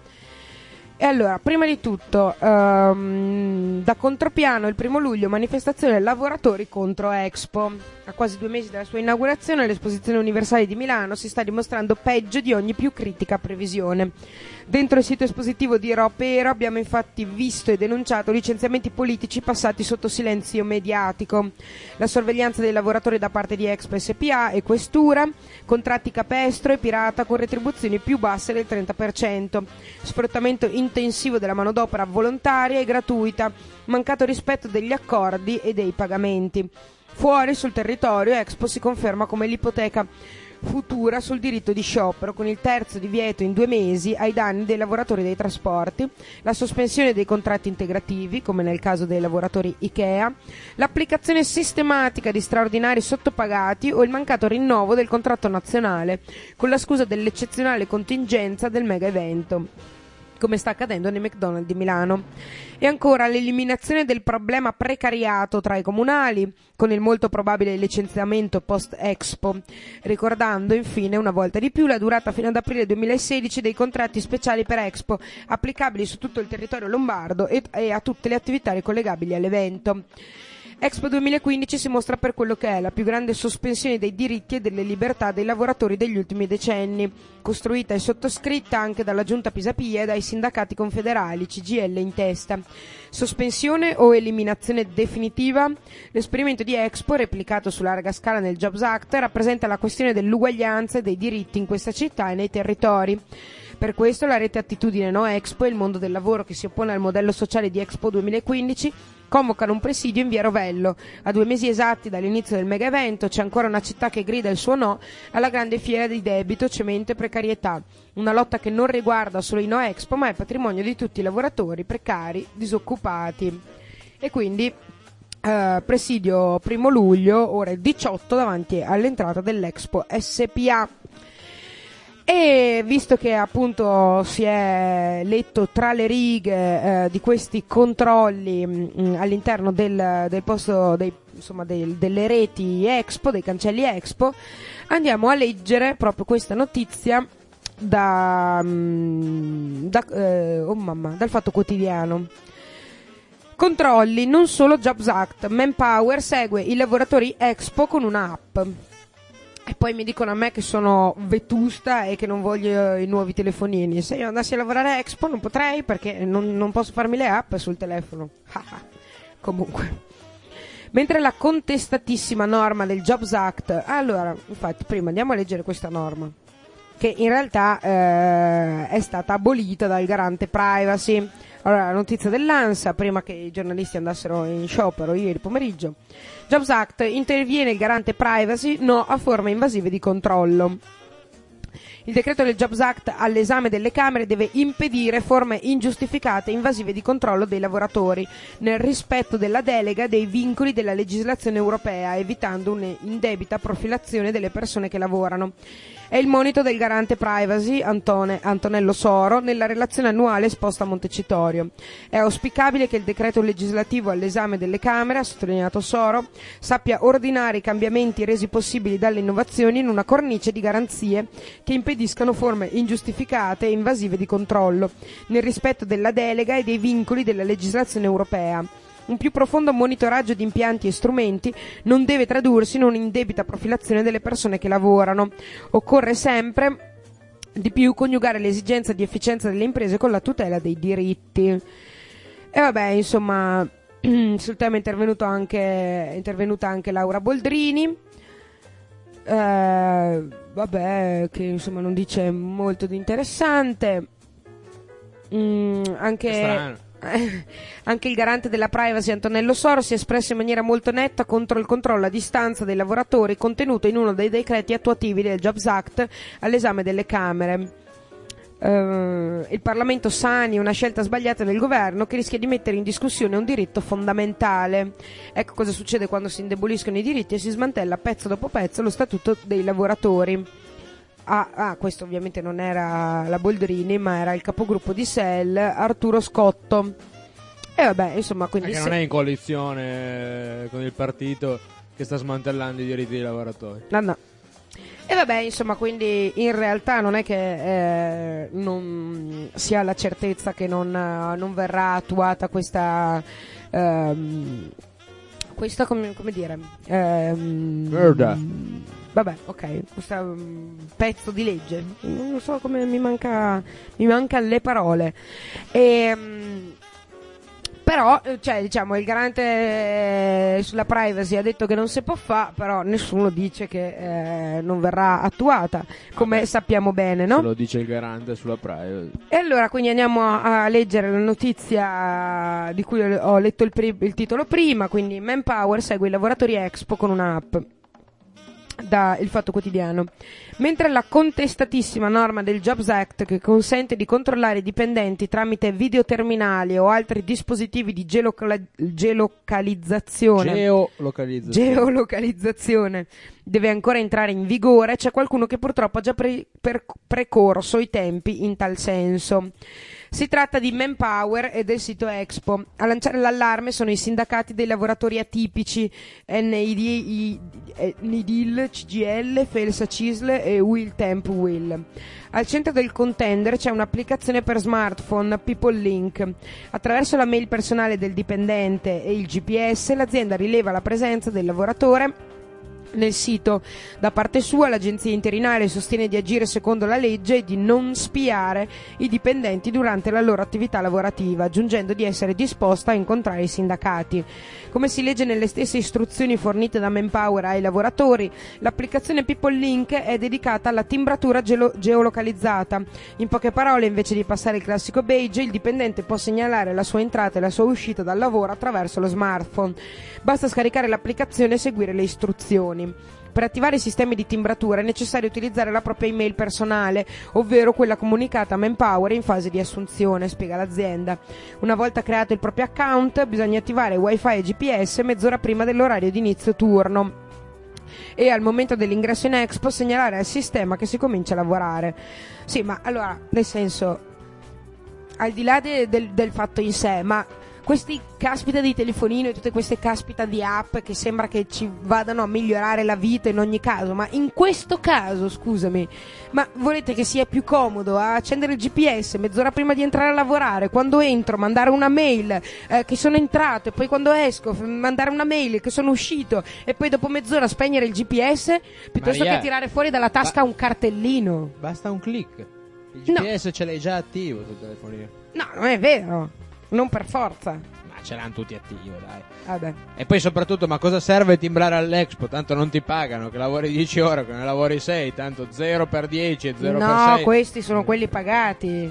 E allora, prima di tutto, da contropiano, il 1 luglio, manifestazione lavoratori contro Expo. A quasi 2 mesi dalla sua inaugurazione, l'Esposizione Universale di Milano si sta dimostrando peggio di ogni più critica previsione. Dentro il sito espositivo di Ropero abbiamo infatti visto e denunciato licenziamenti politici passati sotto silenzio mediatico, la sorveglianza dei lavoratori da parte di Expo SPA e Questura, contratti capestro e pirata con retribuzioni più basse del 30%, sfruttamento intensivo della manodopera volontaria e gratuita, mancato rispetto degli accordi e dei pagamenti. Fuori, sul territorio, Expo si conferma come l'ipoteca futura sul diritto di sciopero, con il terzo divieto in 2 mesi ai danni dei lavoratori dei trasporti, la sospensione dei contratti integrativi, come nel caso dei lavoratori Ikea, l'applicazione sistematica di straordinari sottopagati o il mancato rinnovo del contratto nazionale, con la scusa dell'eccezionale contingenza del mega evento, come sta accadendo nei McDonald's di Milano. E ancora l'eliminazione del problema precariato tra i comunali, con il molto probabile licenziamento post-Expo, ricordando infine una volta di più la durata fino ad aprile 2016 dei contratti speciali per Expo, applicabili su tutto il territorio lombardo e a tutte le attività ricollegabili all'evento. Expo 2015 si mostra per quello che è la più grande sospensione dei diritti e delle libertà dei lavoratori degli ultimi decenni, costruita e sottoscritta anche dalla Giunta Pisapia e dai sindacati confederali, CGIL in testa. Sospensione o eliminazione definitiva? L'esperimento di Expo, replicato su larga scala nel Jobs Act, rappresenta la questione dell'uguaglianza e dei diritti in questa città e nei territori. Per questo la rete Attitudine No Expo e il mondo del lavoro che si oppone al modello sociale di Expo 2015 convocano un presidio in via Rovello. A 2 mesi esatti dall'inizio del mega evento c'è ancora una città che grida il suo no alla grande fiera di debito, cemento e precarietà. Una lotta che non riguarda solo i No Expo, ma è patrimonio di tutti i lavoratori precari, disoccupati. E quindi presidio 1 luglio, ore 18, davanti all'entrata dell'Expo SPA. E visto che appunto si è letto tra le righe di questi controlli all'interno del posto delle reti Expo, dei cancelli Expo, andiamo a leggere proprio questa notizia dal Fatto Quotidiano. Controlli, non solo Jobs Act, Manpower segue i lavoratori Expo con una app. E poi mi dicono a me che sono vetusta e che non voglio i nuovi telefonini. Se io andassi a lavorare a Expo non potrei, perché non posso farmi le app sul telefono. Comunque, mentre la contestatissima norma del Jobs Act, allora, infatti, prima andiamo a leggere questa norma, che in realtà è stata abolita dal garante privacy. Allora, la notizia dell'ANSA, prima che i giornalisti andassero in sciopero ieri pomeriggio. Jobs Act, interviene il garante privacy, no a forme invasive di controllo. Il decreto del Jobs Act all'esame delle Camere deve impedire forme ingiustificate e invasive di controllo dei lavoratori, nel rispetto della delega e dei vincoli della legislazione europea, evitando un'indebita profilazione delle persone che lavorano. È il monito del garante privacy Antonello Soro nella relazione annuale esposta a Montecitorio. È auspicabile che il decreto legislativo all'esame delle Camere, ha sottolineato Soro, sappia ordinare i cambiamenti resi possibili dalle innovazioni in una cornice di garanzie che impediscano forme ingiustificate e invasive di controllo, nel rispetto della delega e dei vincoli della legislazione europea. Un più profondo monitoraggio di impianti e strumenti non deve tradursi in un'indebita profilazione delle persone che lavorano. Occorre sempre di più coniugare l'esigenza di efficienza delle imprese con la tutela dei diritti. E vabbè, insomma, sul tema è intervenuta anche Laura Boldrini. Vabbè, che insomma non dice molto di interessante. Anche il garante della privacy Antonello Soro si è espresso in maniera molto netta contro il controllo a distanza dei lavoratori contenuto in uno dei decreti attuativi del Jobs Act all'esame delle Camere. Il Parlamento sani una scelta sbagliata del governo che rischia di mettere in discussione un diritto fondamentale. Ecco cosa succede quando si indeboliscono i diritti e si smantella pezzo dopo pezzo lo statuto dei lavoratori. Questo ovviamente non era la Boldrini, ma era il capogruppo di SEL, Arturo Scotto. E vabbè, insomma, quindi perché non è in coalizione con il partito che sta smantellando i diritti dei lavoratori. No. E vabbè, insomma, quindi in realtà non è che non si ha la certezza che non verrà attuata questa come dire merda. Vabbè, ok, questo pezzo di legge, non so come mi mancano le parole. Però, cioè, diciamo, il garante sulla privacy ha detto che non si può fare, però nessuno dice che non verrà attuata, come sappiamo bene, no? Se lo dice il garante sulla privacy. E allora, quindi andiamo a leggere la notizia di cui ho letto il titolo prima, quindi Manpower segue i lavoratori Expo con un'app. Da Il Fatto Quotidiano. Mentre la contestatissima norma del Jobs Act che consente di controllare i dipendenti tramite videoterminali o altri dispositivi di geolocalizzazione deve ancora entrare in vigore, c'è qualcuno che purtroppo ha già precorso i tempi in tal senso. Si tratta di Manpower e del sito Expo. A lanciare l'allarme sono i sindacati dei lavoratori atipici NIDIL, CGL, Felsa Cisle e Will Temp Will. Al centro del contender c'è un'applicazione per smartphone, People Link. Attraverso la mail personale del dipendente e il GPS l'azienda rileva la presenza del lavoratore nel sito. Da parte sua l'agenzia interinale sostiene di agire secondo la legge e di non spiare i dipendenti durante la loro attività lavorativa, aggiungendo di essere disposta a incontrare i sindacati. Come si legge nelle stesse istruzioni fornite da Manpower ai lavoratori, l'applicazione People Link è dedicata alla timbratura geolocalizzata. In poche parole, invece di passare il classico badge, il dipendente può segnalare la sua entrata e la sua uscita dal lavoro attraverso lo smartphone. Basta scaricare l'applicazione e seguire le istruzioni. Per attivare i sistemi di timbratura è necessario utilizzare la propria email personale, ovvero quella comunicata a Manpower in fase di assunzione, spiega l'azienda. Una volta creato il proprio account, bisogna attivare Wi-Fi e GPS mezz'ora prima dell'orario di inizio turno e al momento dell'ingresso in Expo segnalare al sistema che si comincia a lavorare. Sì, ma allora, nel senso, al di là del fatto in sé, ma questi caspita di telefonino e tutte queste caspita di app che sembra che ci vadano a migliorare la vita in ogni caso, ma in questo caso, scusami, ma volete che sia più comodo accendere il GPS mezz'ora prima di entrare a lavorare, quando entro mandare una mail che sono entrato, e poi quando esco mandare una mail che sono uscito, e poi dopo mezz'ora spegnere il GPS piuttosto che tirare fuori dalla tasca un cartellino? Basta un click, il GPS ce l'hai già attivo sul telefonino. No, non è vero, non per forza. Ma ce l'hanno tutti attivo, dai. Vabbè. E poi soprattutto, ma cosa serve timbrare all'Expo? Tanto non ti pagano, che lavori 10 ore, che ne lavori 6, tanto 0 per 10 e 0 per 6. No, questi sono quelli pagati.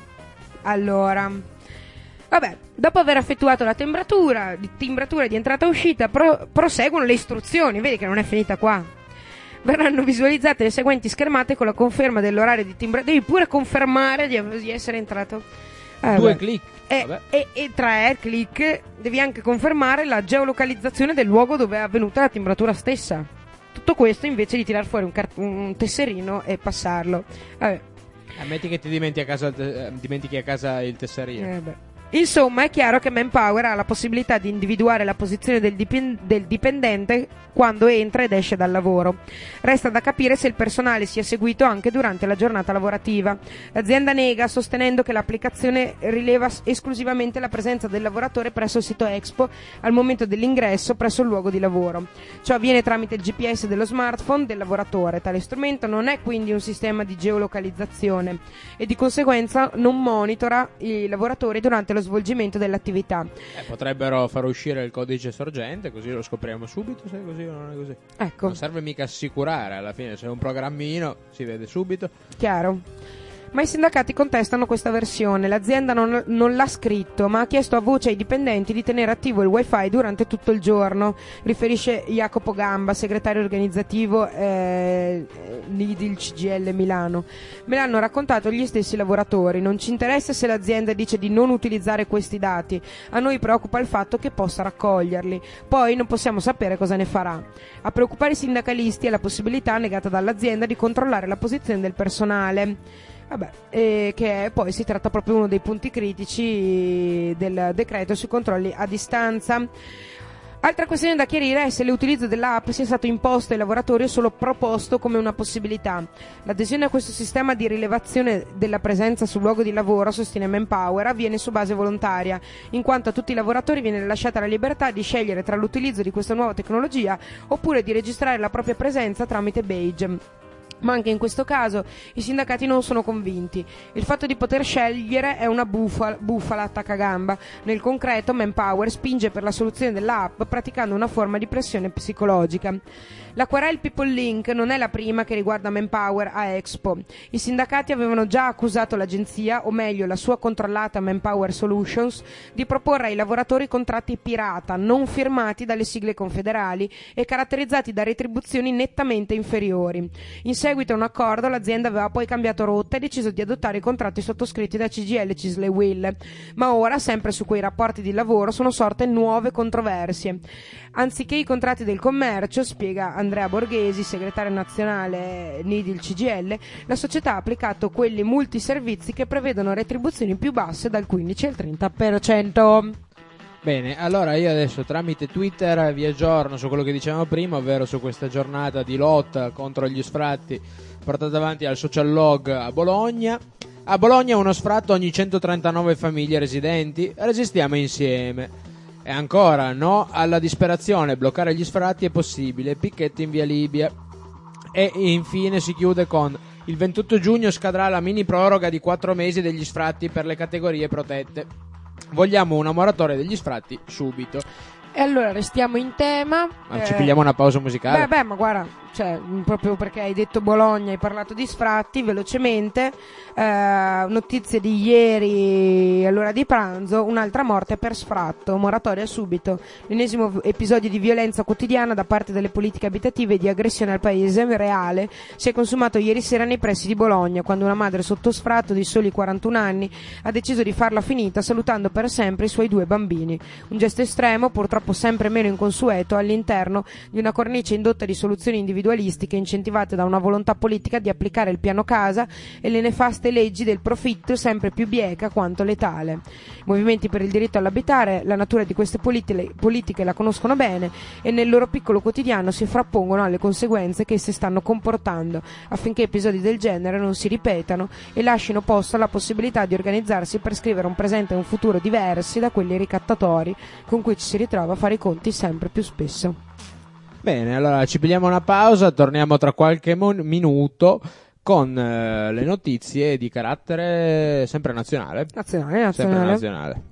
Allora, vabbè, dopo aver effettuato la timbratura di entrata e uscita, proseguono le istruzioni. Vedi che non è finita qua. verranno visualizzate le seguenti schermate con la conferma dell'orario di timbro. Devi pure confermare di essere entrato. 2 click. E 3 click devi anche confermare la geolocalizzazione del luogo dove è avvenuta la timbratura stessa. Tutto questo invece di tirar fuori un tesserino e passarlo. Vabbè. Ammetti che ti dimentichi a casa il tesserino. Insomma, è chiaro che Manpower ha la possibilità di individuare la posizione del dipendente quando entra ed esce dal lavoro. Resta da capire se il personale sia seguito anche durante la giornata lavorativa. L'azienda nega, sostenendo che l'applicazione rileva esclusivamente la presenza del lavoratore presso il sito Expo al momento dell'ingresso presso il luogo di lavoro. Ciò avviene tramite il GPS dello smartphone del lavoratore. Tale strumento non è quindi un sistema di geolocalizzazione e di conseguenza non monitora i lavoratori durante lo svolgimento dell'attività. Potrebbero far uscire il codice sorgente, così lo scopriamo subito se è così o non è così. Ecco. Non serve mica assicurare, alla fine se è un programmino si vede subito. Chiaro. Ma i sindacati contestano questa versione. L'azienda non l'ha scritto, ma ha chiesto a voce ai dipendenti di tenere attivo il wifi durante tutto il giorno, riferisce Jacopo Gamba, segretario organizzativo del CGIL Milano. Me l'hanno raccontato gli stessi lavoratori. Non ci interessa se l'azienda dice di non utilizzare questi dati, a noi preoccupa il fatto che possa raccoglierli, poi non possiamo sapere cosa ne farà. A preoccupare i sindacalisti è la possibilità negata dall'azienda di controllare la posizione del personale. Che poi si tratta proprio uno dei punti critici del decreto sui controlli a distanza. Altra questione da chiarire è se l'utilizzo dell'app sia stato imposto ai lavoratori o solo proposto come una possibilità. L'adesione a questo sistema di rilevazione della presenza sul luogo di lavoro, sostiene Manpower, avviene su base volontaria, in quanto a tutti i lavoratori viene lasciata la libertà di scegliere tra l'utilizzo di questa nuova tecnologia oppure di registrare la propria presenza tramite badge. Ma anche in questo caso i sindacati non sono convinti. Il fatto di poter scegliere è una bufala attacca-gamba. Nel concreto Manpower spinge per la soluzione dell'app praticando una forma di pressione psicologica. La querel People Link non è la prima che riguarda Manpower a Expo. I sindacati avevano già accusato l'agenzia, o meglio la sua controllata Manpower Solutions, di proporre ai lavoratori contratti pirata, non firmati dalle sigle confederali e caratterizzati da retribuzioni nettamente inferiori. In seguito a un accordo l'azienda aveva poi cambiato rotta e deciso di adottare i contratti sottoscritti da CGIL, CISL e UIL, ma ora, sempre su quei rapporti di lavoro, sono sorte nuove controversie. Anziché i contratti del commercio, spiega Andrea Borghesi, segretario nazionale NIDIL CGIL, la società ha applicato quelli multiservizi che prevedono retribuzioni più basse dal 15 al 30%. Bene, allora io adesso tramite Twitter vi aggiorno su quello che dicevamo prima, ovvero su questa giornata di lotta contro gli sfratti portata avanti al Social Log a Bologna. A Bologna uno sfratto ogni 139 famiglie residenti, resistiamo insieme. E ancora no alla disperazione, bloccare gli sfratti è possibile, picchetti in via Libia. E infine si chiude con: il 28 giugno scadrà la mini proroga di 4 mesi degli sfratti per le categorie protette. Vogliamo una moratoria degli sfratti subito. E allora restiamo in tema. Ci pigliamo una pausa musicale? Ma guarda, proprio perché hai detto Bologna, hai parlato di sfratti, velocemente, notizie di ieri all'ora di pranzo, un'altra morte per sfratto, moratoria subito. L'ennesimo episodio di violenza quotidiana da parte delle politiche abitative e di aggressione al paese reale si è consumato ieri sera nei pressi di Bologna, quando una madre sotto sfratto di soli 41 anni ha deciso di farla finita salutando per sempre i suoi 2 bambini. Un gesto estremo, purtroppo sempre meno inconsueto, all'interno di una cornice indotta di soluzioni individualistiche incentivate da una volontà politica di applicare il piano casa e le nefaste leggi del profitto sempre più bieca quanto letale. I movimenti per il diritto all'abitare la natura di queste politiche la conoscono bene e nel loro piccolo quotidiano si frappongono alle conseguenze che esse stanno comportando, affinché episodi del genere non si ripetano e lasciano posto alla possibilità di organizzarsi per scrivere un presente e un futuro diversi da quelli ricattatori con cui ci si ritrova a fare i conti sempre più spesso. Bene, allora ci pigliamo una pausa, torniamo tra qualche minuto con le notizie di carattere sempre nazionale. Sempre nazionale.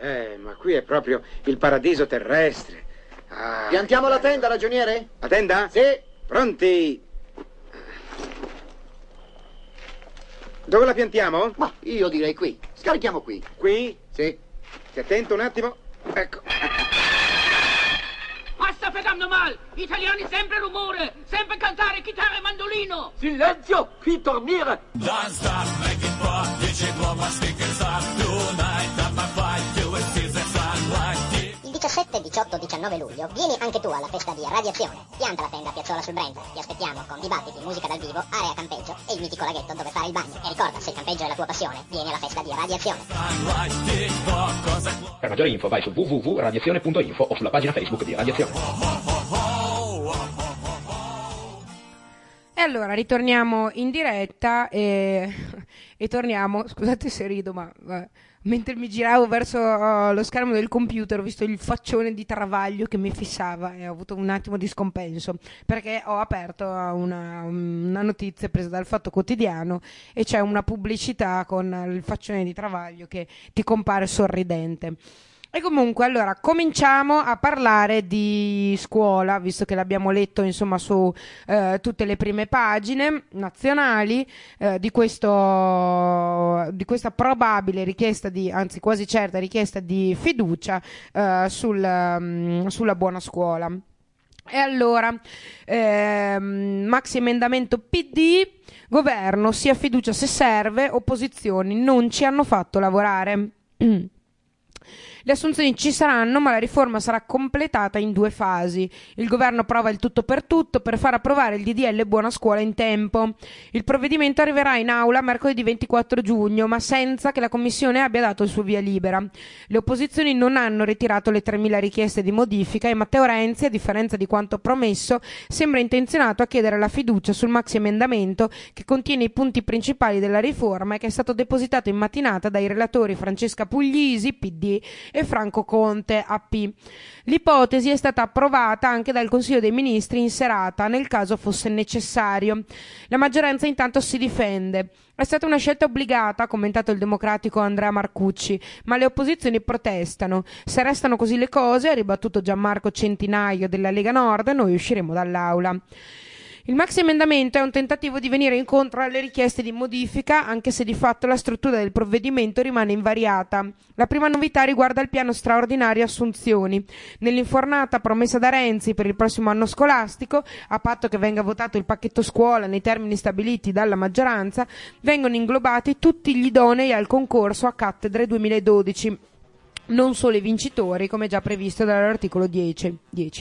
Ma qui è proprio il paradiso terrestre. Piantiamo la tenda, ragioniere? La tenda? Sì. Pronti? Dove la piantiamo? Ma io direi qui. Scarichiamo qui. Qui? Sì. Stai attento un attimo. Ecco. Basta pegando mal! Italiani sempre rumore! Sempre cantare chitarra e mandolino! Silenzio! Qui dormire! Il 17, 18, 19 luglio vieni anche tu alla festa di Radiazione. Pianta la tenda a Piazzola sul Brenta. Ti aspettiamo con dibattiti, musica dal vivo, area campeggio e il mitico laghetto dove fare il bagno. E ricorda, se il campeggio è la tua passione, vieni alla festa di Radiazione. Per maggiori info vai su www.radiazione.info o sulla pagina Facebook di Radiazione. E allora ritorniamo in diretta e torniamo, scusate se rido, ma mentre mi giravo verso lo schermo del computer ho visto il faccione di Travaglio che mi fissava e ho avuto un attimo di scompenso perché ho aperto una notizia presa dal Fatto Quotidiano e c'è una pubblicità con il faccione di Travaglio che ti compare sorridente. E comunque, allora, cominciamo a parlare di scuola, visto che l'abbiamo letto, insomma, su tutte le prime pagine nazionali, di questa probabile richiesta anzi quasi certa richiesta di fiducia sulla buona scuola. E allora, maxi emendamento PD, governo, sia fiducia se serve, opposizioni non ci hanno fatto lavorare. Le assunzioni ci saranno, ma la riforma sarà completata in 2 fasi. Il governo prova il tutto per far approvare il DDL Buona Scuola in tempo. Il provvedimento arriverà in aula mercoledì 24 giugno, ma senza che la Commissione abbia dato il suo via libera. Le opposizioni non hanno ritirato le 3.000 richieste di modifica e Matteo Renzi, a differenza di quanto promesso, sembra intenzionato a chiedere la fiducia sul maxi emendamento che contiene i punti principali della riforma e che è stato depositato in mattinata dai relatori Francesca Puglisi, PD, e Franco Conte, AP. L'ipotesi è stata approvata anche dal Consiglio dei Ministri in serata, nel caso fosse necessario. La maggioranza intanto si difende. È stata una scelta obbligata, ha commentato il democratico Andrea Marcucci, ma le opposizioni protestano. Se restano così le cose, ha ribattuto Gianmarco Centinaio della Lega Nord, noi usciremo dall'aula. Il maxi emendamento è un tentativo di venire incontro alle richieste di modifica, anche se di fatto la struttura del provvedimento rimane invariata. La prima novità riguarda il piano straordinario assunzioni. Nell'infornata promessa da Renzi per il prossimo anno scolastico, a patto che venga votato il pacchetto scuola nei termini stabiliti dalla maggioranza, vengono inglobati tutti gli idonei al concorso a cattedre 2012. Non solo i vincitori, come già previsto dall'articolo 10.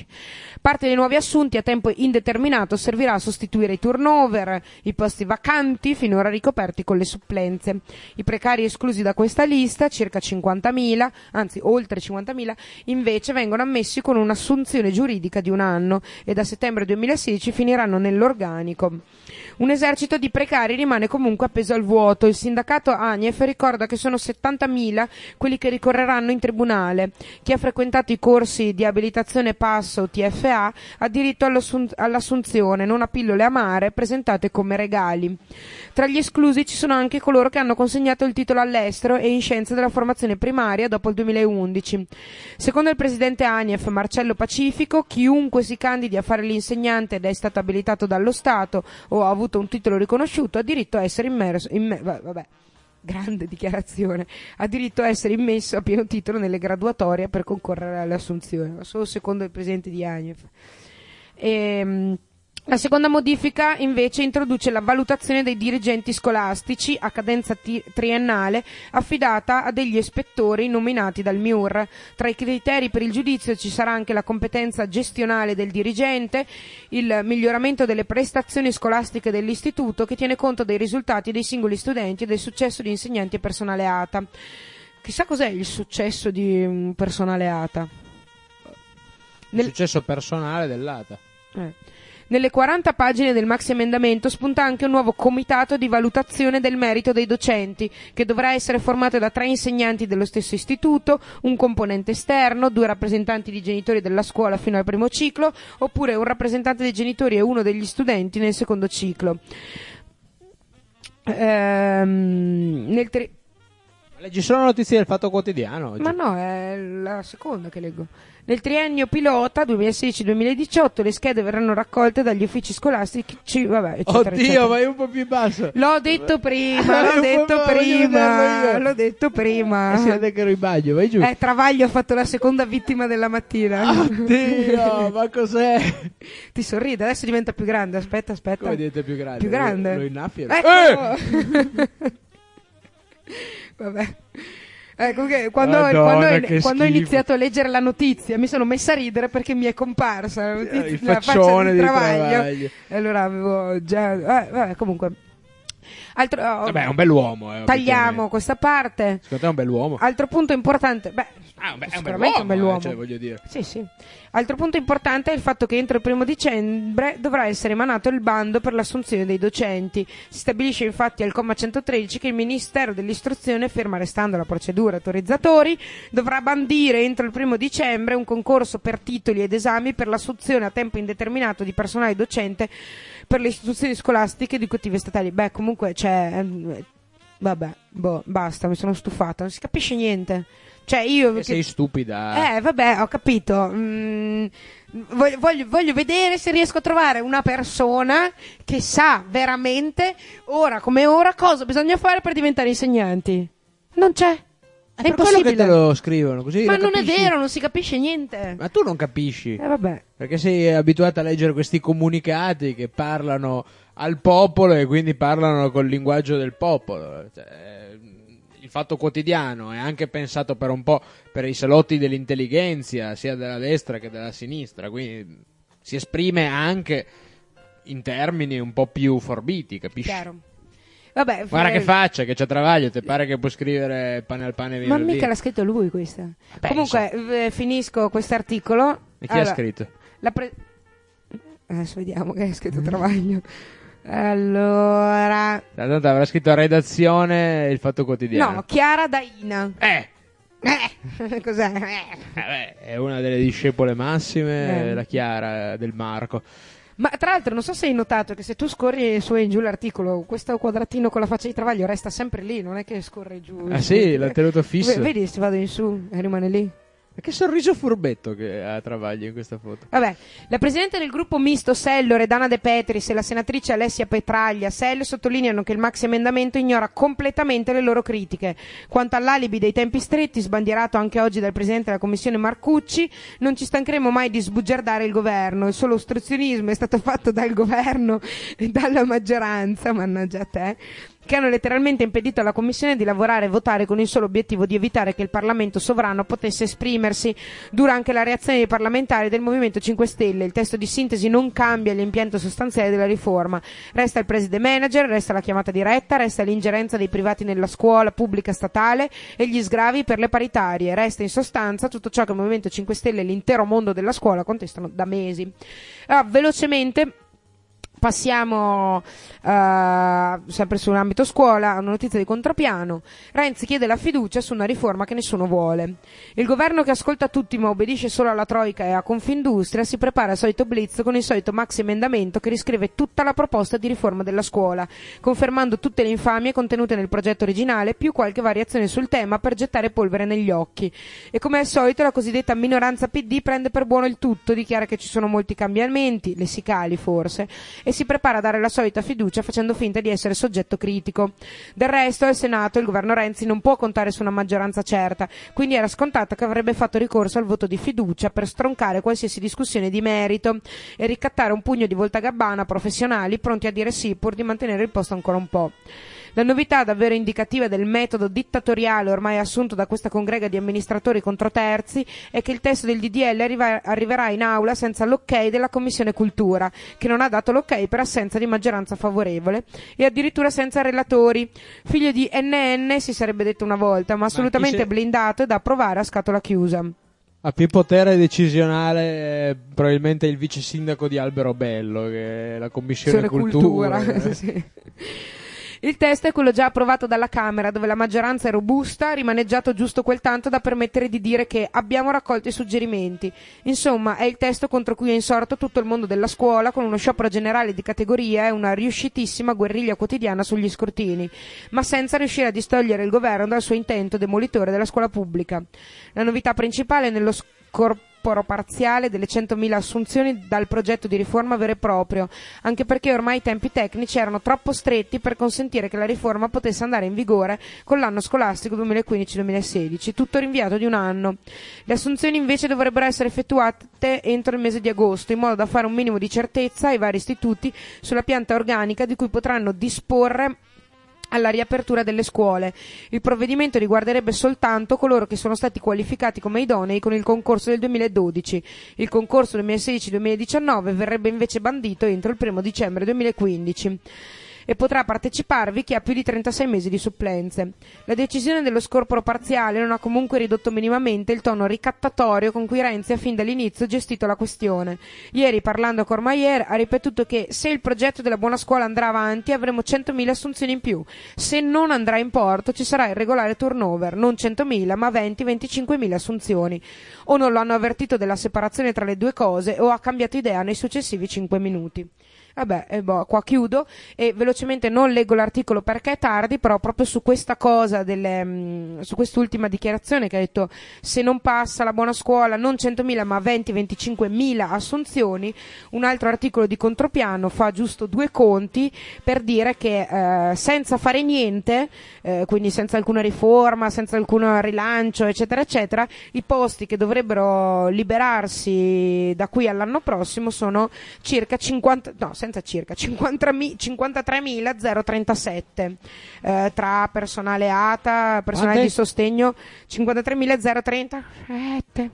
Parte dei nuovi assunti a tempo indeterminato servirà a sostituire i turnover, i posti vacanti finora ricoperti con le supplenze. I precari esclusi da questa lista, circa 50.000, anzi oltre 50.000, invece vengono ammessi con un'assunzione giuridica di 1 anno e da settembre 2016 finiranno nell'organico. Un esercito di precari rimane comunque appeso al vuoto. Il sindacato ANIEF ricorda che sono 70.000 quelli che ricorreranno in tribunale. Chi ha frequentato i corsi di abilitazione PAS o TFA ha diritto all'assunzione, non a pillole amare presentate come regali. Tra gli esclusi ci sono anche coloro che hanno consegnato il titolo all'estero e in scienze della formazione primaria dopo il 2011. Secondo il presidente ANIEF Marcello Pacifico, chiunque si candidi a fare l'insegnante ed è stato abilitato dallo Stato o ha avuto un titolo riconosciuto ha diritto a essere grande dichiarazione, ha diritto a essere immesso a pieno titolo nelle graduatorie per concorrere alle assunzioni, solo secondo il presidente di ANIEF. La seconda modifica invece introduce la valutazione dei dirigenti scolastici a cadenza triennale affidata a degli ispettori nominati dal MIUR. Tra i criteri per il giudizio ci sarà anche la competenza gestionale del dirigente, il miglioramento delle prestazioni scolastiche dell'istituto che tiene conto dei risultati dei singoli studenti e del successo di insegnanti e personale ATA. Chissà cos'è il successo di un personale ATA? Il successo personale dell'ATA. Nelle 40 pagine del maxi emendamento spunta anche un nuovo comitato di valutazione del merito dei docenti, che dovrà essere formato da 3 insegnanti dello stesso istituto, un componente esterno, 2 rappresentanti di genitori della scuola fino al primo ciclo, oppure un rappresentante dei genitori e uno degli studenti nel secondo ciclo. Leggi solo notizie del Fatto Quotidiano oggi. Ma no, è la seconda che leggo. Nel triennio pilota 2016-2018 le schede verranno raccolte dagli uffici scolastici, vabbè, eccetera, Oddio, eccetera. vai un po' più in basso. L'ho detto prima. Si vede che ero in bagno, vai giù. Travaglio ha fatto la seconda vittima della mattina. Oddio, ma cos'è? Ti sorride, adesso diventa più grande, aspetta. Come diventa più grande? Più grande. Lo innaffio. Ecco. Vabbè. Comunque, quando ho iniziato a leggere la notizia mi sono messa a ridere perché mi è comparsa la notizia, il la faccia faccione di di Travaglio. Travaglio. E allora avevo già vabbè, comunque Vabbè, è un bell'uomo. Tagliamo questa parte. Secondo te è un bell'uomo? Altro punto importante, sicuramente è un bell'uomo. Cioè, voglio dire. Sì. Altro punto importante è il fatto che entro il 1° dicembre dovrà essere emanato il bando per l'assunzione dei docenti. Si stabilisce infatti al comma 113 che il Ministero dell'Istruzione, ferma restando la procedura autorizzatori, dovrà bandire entro il 1° dicembre un concorso per titoli ed esami per l'assunzione a tempo indeterminato di personale docente per le istituzioni scolastiche educative statali. Comunque basta, mi sono stufata, non si capisce niente. Cioè io sei stupida. Ho capito. Voglio vedere se riesco a trovare una persona che sa veramente ora come ora cosa bisogna fare per diventare insegnanti. Non c'è. È per quello che te lo scrivono così. Ma non è vero, non si capisce niente. Ma tu non capisci. Vabbè. Perché sei abituata a leggere questi comunicati che parlano al popolo e quindi parlano col linguaggio del popolo. Il Fatto Quotidiano è anche pensato per un po' per i salotti dell'intelligenza, sia della destra che della sinistra, quindi si esprime anche in termini un po' più forbiti, capisci? Chiaro. Vabbè, guarda che faccia, che c'è Travaglio, ti pare che può scrivere pane al pane venerdì? Ma mica l'ha scritto lui questa. Comunque finisco quest'articolo. E chi ha scritto? Adesso vediamo che ha scritto Travaglio. Allora, tanto avrà scritto a redazione il Fatto Quotidiano. No, Chiara Daina. Cos'è? È una delle discepole massime, la Chiara del Marco. Ma tra l'altro non so se hai notato che se tu scorri su e in giù l'articolo, questo quadratino con la faccia di Travaglio resta sempre lì, non è che scorre giù. Ah sì, l'ha tenuto fisso. Vedi se vado in su e rimane lì. Ma che sorriso furbetto che ha Travaglio in questa foto. Vabbè, la presidente del gruppo misto Sello, Redana De Petris e la senatrice Alessia Petraglia Sello sottolineano che il maxi emendamento ignora completamente le loro critiche. Quanto all'alibi dei tempi stretti, sbandierato anche oggi dal presidente della commissione Marcucci, non ci stancheremo mai di sbugiardare il governo. Il solo ostruzionismo è stato fatto dal governo e dalla maggioranza, mannaggia te, che hanno letteralmente impedito alla Commissione di lavorare e votare con il solo obiettivo di evitare che il Parlamento sovrano potesse esprimersi. Dura anche la reazione dei parlamentari del Movimento 5 Stelle. Il testo di sintesi non cambia l'impianto sostanziale della riforma. Resta il preside manager, resta la chiamata diretta, resta l'ingerenza dei privati nella scuola pubblica statale e gli sgravi per le paritarie. Resta in sostanza tutto ciò che il Movimento 5 Stelle e l'intero mondo della scuola contestano da mesi. Velocemente passiamo sempre sull'ambito scuola a una notizia di contropiano. Renzi chiede la fiducia su una riforma che nessuno vuole. Il governo che ascolta tutti ma obbedisce solo alla Troica e a Confindustria si prepara al solito blitz con il solito maxi emendamento che riscrive tutta la proposta di riforma della scuola, confermando tutte le infamie contenute nel progetto originale più qualche variazione sul tema per gettare polvere negli occhi. E come al solito la cosiddetta minoranza PD prende per buono il tutto, dichiara che ci sono molti cambiamenti, lessicali forse, e si prepara a dare la solita fiducia facendo finta di essere soggetto critico. Del resto al Senato il governo Renzi non può contare su una maggioranza certa, quindi era scontato che avrebbe fatto ricorso al voto di fiducia per stroncare qualsiasi discussione di merito e ricattare un pugno di voltagabbana professionali pronti a dire sì pur di mantenere il posto ancora un po'. La novità davvero indicativa del metodo dittatoriale ormai assunto da questa congrega di amministratori controterzi è che il testo del DDL arriverà in aula senza l'ok della Commissione Cultura, che non ha dato l'ok per assenza di maggioranza favorevole, e addirittura senza relatori. Figlio di NN si sarebbe detto una volta, ma assolutamente blindato e da approvare a scatola chiusa. Ha più potere decisionale probabilmente il vice sindaco di Alberobello, che è la Commissione Cultura. Sì. Il testo è quello già approvato dalla Camera, dove la maggioranza è robusta, rimaneggiato giusto quel tanto da permettere di dire che abbiamo raccolto i suggerimenti. Insomma, è il testo contro cui è insorto tutto il mondo della scuola, con uno sciopero generale di categoria e una riuscitissima guerriglia quotidiana sugli scrutini, ma senza riuscire a distogliere il governo dal suo intento demolitore della scuola pubblica. La novità principale nello scorporo parziale delle 100.000 assunzioni dal progetto di riforma vero e proprio, anche perché ormai i tempi tecnici erano troppo stretti per consentire che la riforma potesse andare in vigore con l'anno scolastico 2015-2016, tutto rinviato di un anno. Le assunzioni invece dovrebbero essere effettuate entro il mese di agosto, in modo da fare un minimo di certezza ai vari istituti sulla pianta organica di cui potranno disporre alla riapertura delle scuole. Il provvedimento riguarderebbe soltanto coloro che sono stati qualificati come idonei con il concorso del 2012. Il concorso 2016-2019 verrebbe invece bandito entro il 1 dicembre 2015. E potrà parteciparvi chi ha più di 36 mesi di supplenze. La decisione dello scorporo parziale non ha comunque ridotto minimamente il tono ricattatorio con cui Renzi ha fin dall'inizio gestito la questione. Ieri, parlando a Courmayeur, ha ripetuto che se il progetto della buona scuola andrà avanti avremo 100.000 assunzioni in più. Se non andrà in porto ci sarà il regolare turnover, non 100.000 ma 20-25.000 assunzioni. O non lo hanno avvertito della separazione tra le due cose o ha cambiato idea nei successivi 5 minuti. Vabbè, qua chiudo e velocemente non leggo l'articolo perché è tardi, però proprio su questa cosa su quest'ultima dichiarazione che ha detto se non passa la buona scuola non 100.000 ma 20-25.000 assunzioni, un altro articolo di contropiano fa giusto due conti per dire che senza fare niente, quindi senza alcuna riforma, senza alcun rilancio eccetera eccetera, i posti che dovrebbero liberarsi da qui all'anno prossimo sono circa 53.037 tra personale ATA, personale di sostegno 53.037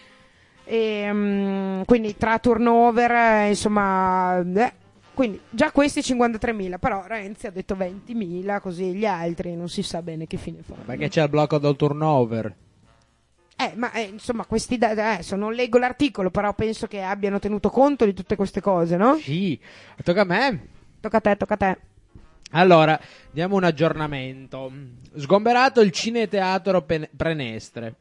e quindi tra turnover insomma quindi già questi 53.000, però Renzi ha detto 20.000, così gli altri non si sa bene che fine fanno. Perché c'è il blocco del turnover. Insomma, questi adesso non leggo l'articolo, però penso che abbiano tenuto conto di tutte queste cose, no? Sì, tocca a me. Tocca a te. Allora, diamo un aggiornamento. Sgomberato il cineteatro Preneste.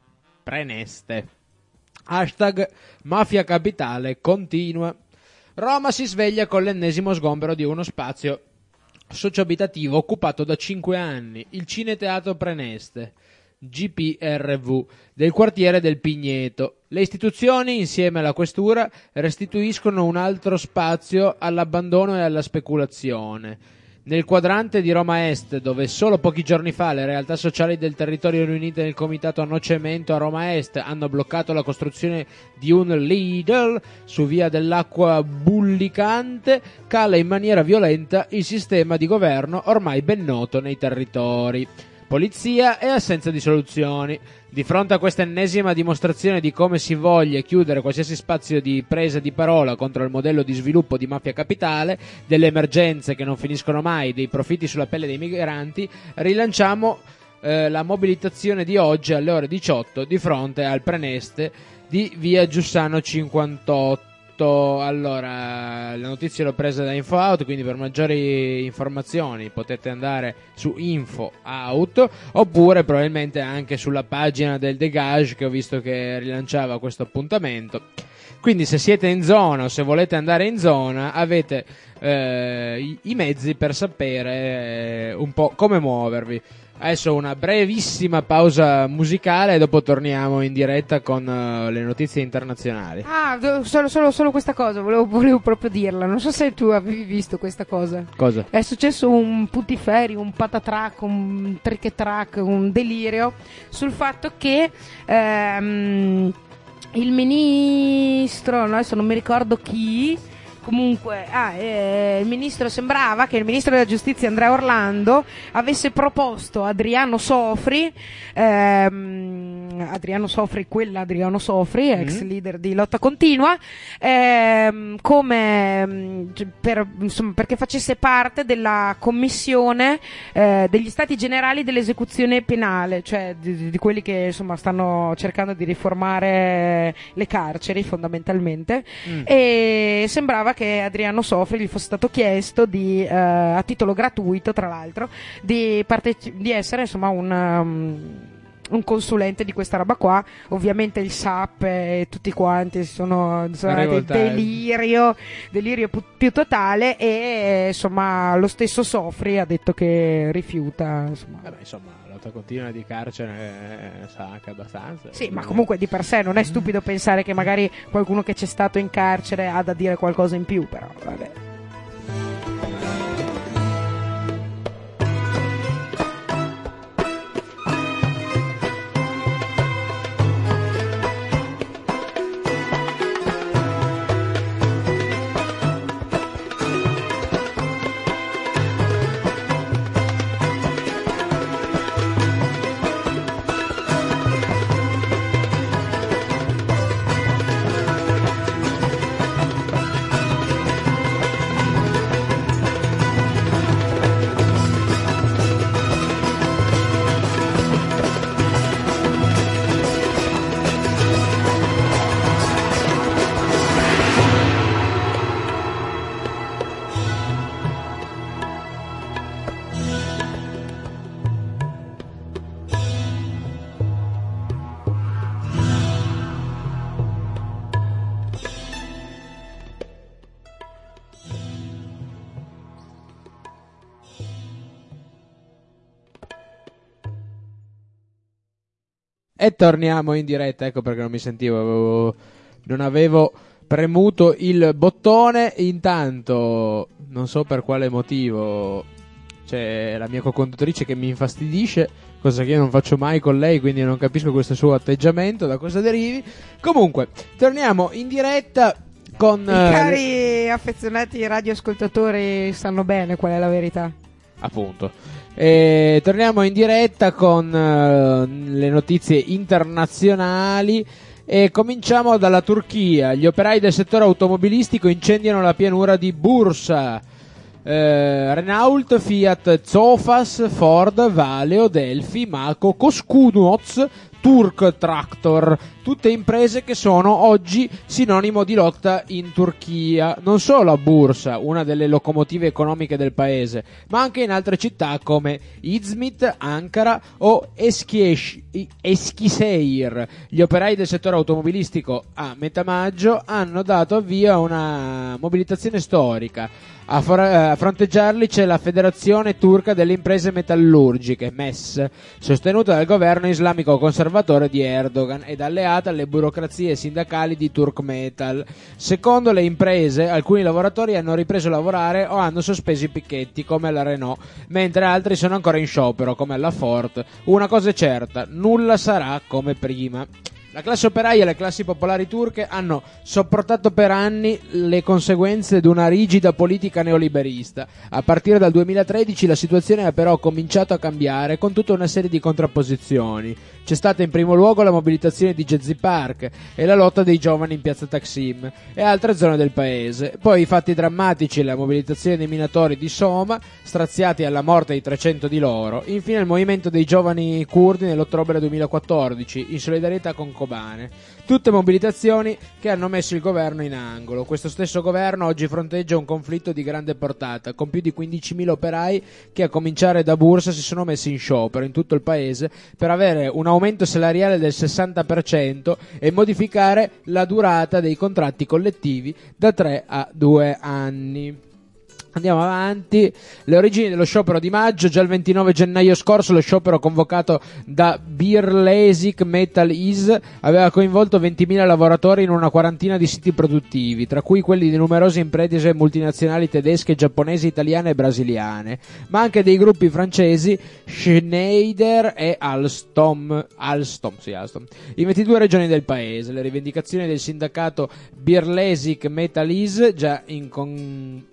Hashtag Mafia Capitale continua. Roma si sveglia con l'ennesimo sgombero di uno spazio socioabitativo occupato da 5 anni, il cineteatro Preneste. GPRV del quartiere del Pigneto. Le istituzioni insieme alla questura restituiscono un altro spazio all'abbandono e alla speculazione. Nel quadrante di Roma Est, dove solo pochi giorni fa le realtà sociali del territorio riunite nel comitato Anno Cemento a Roma Est hanno bloccato la costruzione di un Lidl su via dell'Acqua Bullicante, cala in maniera violenta il sistema di governo ormai ben noto nei territori. Polizia e assenza di soluzioni. Di fronte a questa ennesima dimostrazione di come si voglia chiudere qualsiasi spazio di presa di parola contro il modello di sviluppo di Mafia Capitale, delle emergenze che non finiscono mai, dei profitti sulla pelle dei migranti, rilanciamo la mobilitazione di oggi alle ore 18 di fronte al Preneste di via Giussano 58. Allora, la notizia l'ho presa da InfoOut, quindi per maggiori informazioni potete andare su InfoOut oppure probabilmente anche sulla pagina del Dégage, che ho visto che rilanciava questo appuntamento. Quindi se siete in zona o se volete andare in zona avete i mezzi per sapere un po' come muovervi. Adesso una brevissima pausa musicale e dopo torniamo in diretta con le notizie internazionali. Solo questa cosa, volevo proprio dirla. Non so se tu avevi visto questa cosa. Cosa? È successo un putiferio, un patatrack, un trichetrack, un delirio sul fatto che il ministro, adesso non mi ricordo chi, comunque il ministro, sembrava che il ministro della giustizia Andrea Orlando avesse proposto a Adriano Sofri Adriano Sofri, quell'Adriano Sofri, ex leader di Lotta Continua, perché facesse parte della commissione degli Stati Generali dell'esecuzione penale, cioè di quelli che insomma stanno cercando di riformare le carceri fondamentalmente, e sembrava che Adriano Sofri gli fosse stato chiesto a titolo gratuito, tra l'altro, di essere insomma un consulente di questa roba qua. Ovviamente il SAP e tutti quanti sono delirio più totale, e insomma lo stesso Sofri ha detto che rifiuta, insomma. Vabbè, insomma, la lotta continua di carcere sa anche abbastanza. Sì, ma comunque di per sé non è stupido pensare che magari qualcuno che c'è stato in carcere ha da dire qualcosa in più, però vabbè. E torniamo in diretta, ecco perché non mi sentivo, non avevo premuto il bottone. Intanto, non so per quale motivo, c'è la mia co-conduttrice che mi infastidisce, cosa che io non faccio mai con lei, quindi non capisco questo suo atteggiamento, da cosa derivi. Comunque, torniamo in diretta con... I cari affezionati radioascoltatori sanno bene qual è la verità. Appunto. Torniamo in diretta con le notizie internazionali e cominciamo dalla Turchia. Gli operai del settore automobilistico incendiano la pianura di Bursa. Renault, Fiat, Zofas, Ford, Valeo, Delphi, Mako, Koskunoz, Turk Tractor, tutte imprese che sono oggi sinonimo di lotta in Turchia, non solo a Bursa, una delle locomotive economiche del paese, ma anche in altre città come Izmit, Ankara o Eskişehir. Gli operai del settore automobilistico a metà maggio hanno dato avvio a una mobilitazione storica. A fronteggiarli c'è la Federazione Turca delle Imprese Metallurgiche, MES, sostenuta dal governo islamico conservatore di Erdogan ed alleata alle burocrazie sindacali di Turkmetal. Secondo le imprese, alcuni lavoratori hanno ripreso a lavorare o hanno sospeso i picchetti, come alla Renault, mentre altri sono ancora in sciopero, come alla Ford. Una cosa è certa, nulla sarà come prima. La classe operaia e le classi popolari turche hanno sopportato per anni le conseguenze di una rigida politica neoliberista. A partire dal 2013 la situazione ha però cominciato a cambiare con tutta una serie di contrapposizioni. C'è stata in primo luogo la mobilitazione di Gezi Park e la lotta dei giovani in piazza Taksim e altre zone del paese. Poi i fatti drammatici e la mobilitazione dei minatori di Soma, straziati alla morte di 300 di loro. Infine il movimento dei giovani curdi nell'ottobre 2014, in solidarietà con Kobane. Tutte mobilitazioni che hanno messo il governo in angolo. Questo stesso governo oggi fronteggia un conflitto di grande portata, con più di 15.000 operai che a cominciare da Bursa si sono messi in sciopero in tutto il paese per avere un aumento salariale del 60% e modificare la durata dei contratti collettivi da 3 a 2 anni. Andiamo avanti. Le origini dello sciopero di maggio: già il 29 gennaio scorso lo sciopero convocato da Birlezik Metal Is aveva coinvolto 20.000 lavoratori in una quarantina di siti produttivi, tra cui quelli di numerose imprese multinazionali tedesche, giapponesi, italiane e brasiliane, ma anche dei gruppi francesi Schneider e Alstom in 22 regioni del paese. Le rivendicazioni del sindacato Birlezik Metal Is, già in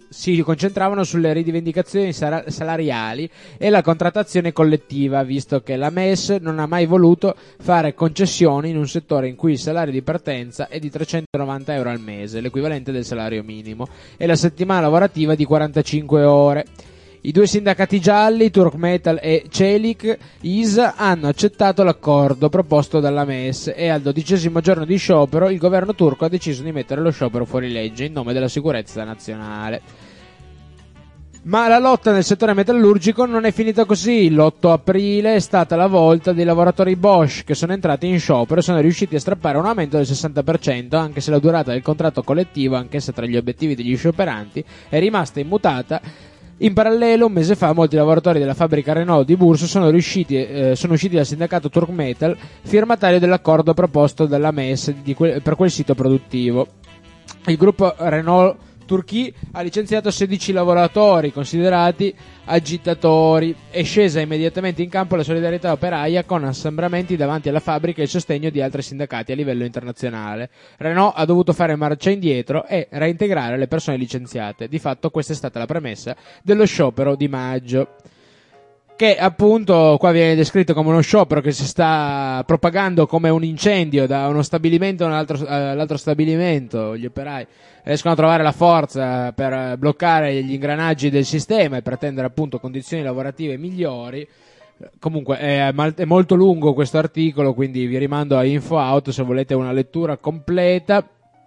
si concentravano sulle rivendicazioni salariali e la contrattazione collettiva, visto che la MES non ha mai voluto fare concessioni in un settore in cui il salario di partenza è di 390 euro al mese, l'equivalente del salario minimo, e la settimana lavorativa di 45 ore. I due sindacati gialli, Turkmetal e Çelik İş, hanno accettato l'accordo proposto dalla MES e al 12° giorno di sciopero il governo turco ha deciso di mettere lo sciopero fuori legge in nome della sicurezza nazionale. Ma la lotta nel settore metallurgico non è finita così. L'8 aprile è stata la volta dei lavoratori Bosch che sono entrati in sciopero e sono riusciti a strappare un aumento del 60%, anche se la durata del contratto collettivo, anch'essa tra gli obiettivi degli scioperanti, è rimasta immutata. In parallelo, un mese fa, molti lavoratori della fabbrica Renault di Bursa sono usciti dal sindacato Turkmetal, firmatario dell'accordo proposto dalla MES per quel sito produttivo. Il gruppo Renault Turchia ha licenziato 16 lavoratori considerati agitatori. È scesa immediatamente in campo la solidarietà operaia con assembramenti davanti alla fabbrica e il sostegno di altri sindacati a livello internazionale. Renault ha dovuto fare marcia indietro e reintegrare le persone licenziate. Di fatto questa è stata la premessa dello sciopero di maggio, che appunto qua viene descritto come uno sciopero che si sta propagando come un incendio da uno stabilimento all'altro stabilimento. Gli operai riescono a trovare la forza per bloccare gli ingranaggi del sistema e pretendere appunto condizioni lavorative migliori. Comunque è molto lungo questo articolo, quindi vi rimando a InfoOut se volete una lettura completa.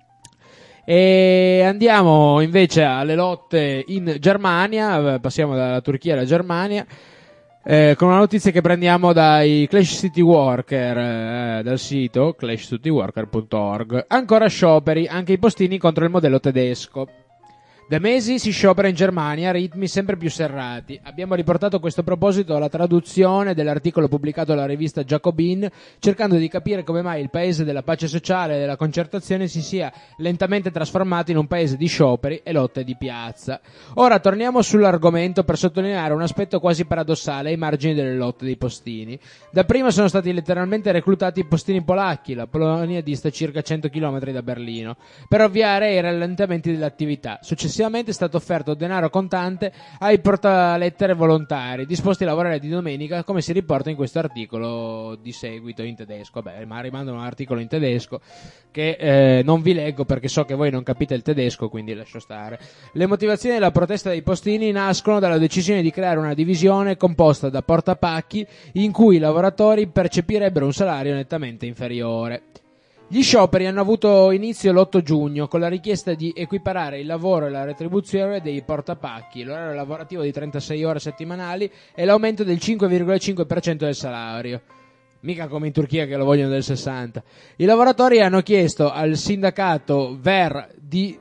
E andiamo invece alle lotte in Germania, passiamo dalla Turchia alla Germania. Con una notizia che prendiamo dai Clash City Worker, dal sito clashcityworker.org. Ancora scioperi, anche i postini contro il modello tedesco. Da mesi si sciopera in Germania a ritmi sempre più serrati. Abbiamo riportato a questo proposito la traduzione dell'articolo pubblicato dalla rivista Jacobin, cercando di capire come mai il paese della pace sociale e della concertazione si sia lentamente trasformato in un paese di scioperi e lotte di piazza. Ora torniamo sull'argomento per sottolineare un aspetto quasi paradossale ai margini delle lotte dei postini. Dapprima sono stati letteralmente reclutati i postini polacchi, la Polonia dista circa 100 km da Berlino, per ovviare ai rallentamenti dell'attività. Successivamente è stato offerto denaro contante ai portalettere volontari disposti a lavorare di domenica, come si riporta in questo articolo di seguito in tedesco. Vabbè, ma rimando un articolo in tedesco che non vi leggo perché so che voi non capite il tedesco, quindi lascio stare. Le motivazioni della protesta dei postini nascono dalla decisione di creare una divisione composta da portapacchi in cui i lavoratori percepirebbero un salario nettamente inferiore. Gli scioperi hanno avuto inizio l'8 giugno con la richiesta di equiparare il lavoro e la retribuzione dei portapacchi, l'orario lavorativo di 36 ore settimanali e l'aumento del 5,5% del salario. Mica come in Turchia che lo vogliono del 60%. I lavoratori hanno chiesto al sindacato Ver di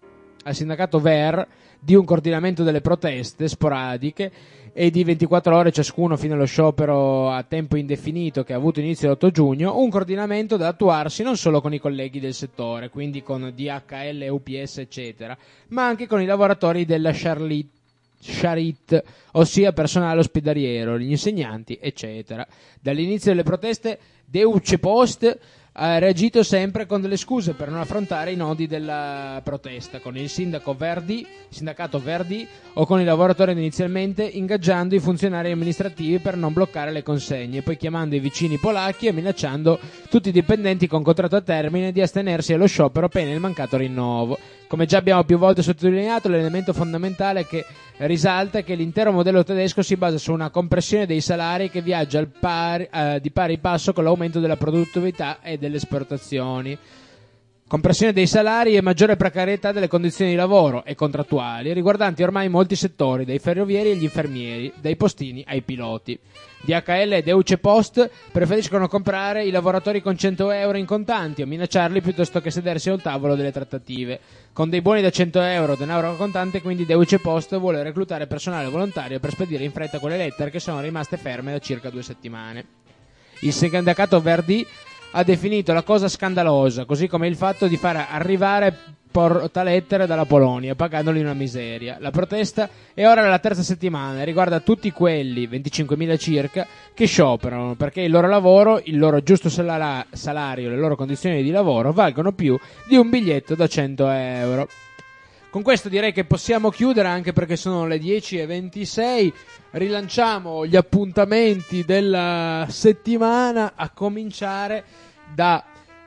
un coordinamento delle proteste sporadiche e di 24 ore ciascuno fino allo sciopero a tempo indefinito che ha avuto inizio l'8 giugno, un coordinamento da attuarsi non solo con i colleghi del settore, quindi con DHL, UPS eccetera, ma anche con i lavoratori della Charit, ossia personale ospedaliero, gli insegnanti eccetera. Dall'inizio delle proteste Deutsche Post ha reagito sempre con delle scuse per non affrontare i nodi della protesta, con il sindacato Verdi o con i lavoratori inizialmente, ingaggiando i funzionari amministrativi per non bloccare le consegne, poi chiamando i vicini polacchi e minacciando tutti i dipendenti con contratto a termine di astenersi allo sciopero pena il mancato rinnovo. Come già abbiamo più volte sottolineato, l'elemento fondamentale che risalta è che l'intero modello tedesco si basa su una compressione dei salari che viaggia di pari passo con l'aumento della produttività e delle esportazioni. Compressione dei salari e maggiore precarietà delle condizioni di lavoro e contrattuali, riguardanti ormai molti settori, dai ferrovieri agli infermieri, dai postini ai piloti. DHL e Deutsche Post preferiscono comprare i lavoratori con 100 euro in contanti o minacciarli piuttosto che sedersi al tavolo delle trattative. Con dei buoni da 100 euro, denaro contante, quindi Deutsche Post vuole reclutare personale volontario per spedire in fretta quelle lettere che sono rimaste ferme da circa 2 settimane. Il sindacato Verdi ha definito la cosa scandalosa, così come il fatto di far arrivare portalettere dalla Polonia, pagandoli una miseria. La protesta è ora alla 3ª settimana e riguarda tutti quelli, 25.000 circa, che scioperano perché il loro lavoro, il loro giusto salario e le loro condizioni di lavoro valgono più di un biglietto da 100 euro. Con questo direi che possiamo chiudere, anche perché sono le 10:26. Rilanciamo gli appuntamenti della settimana, a cominciare da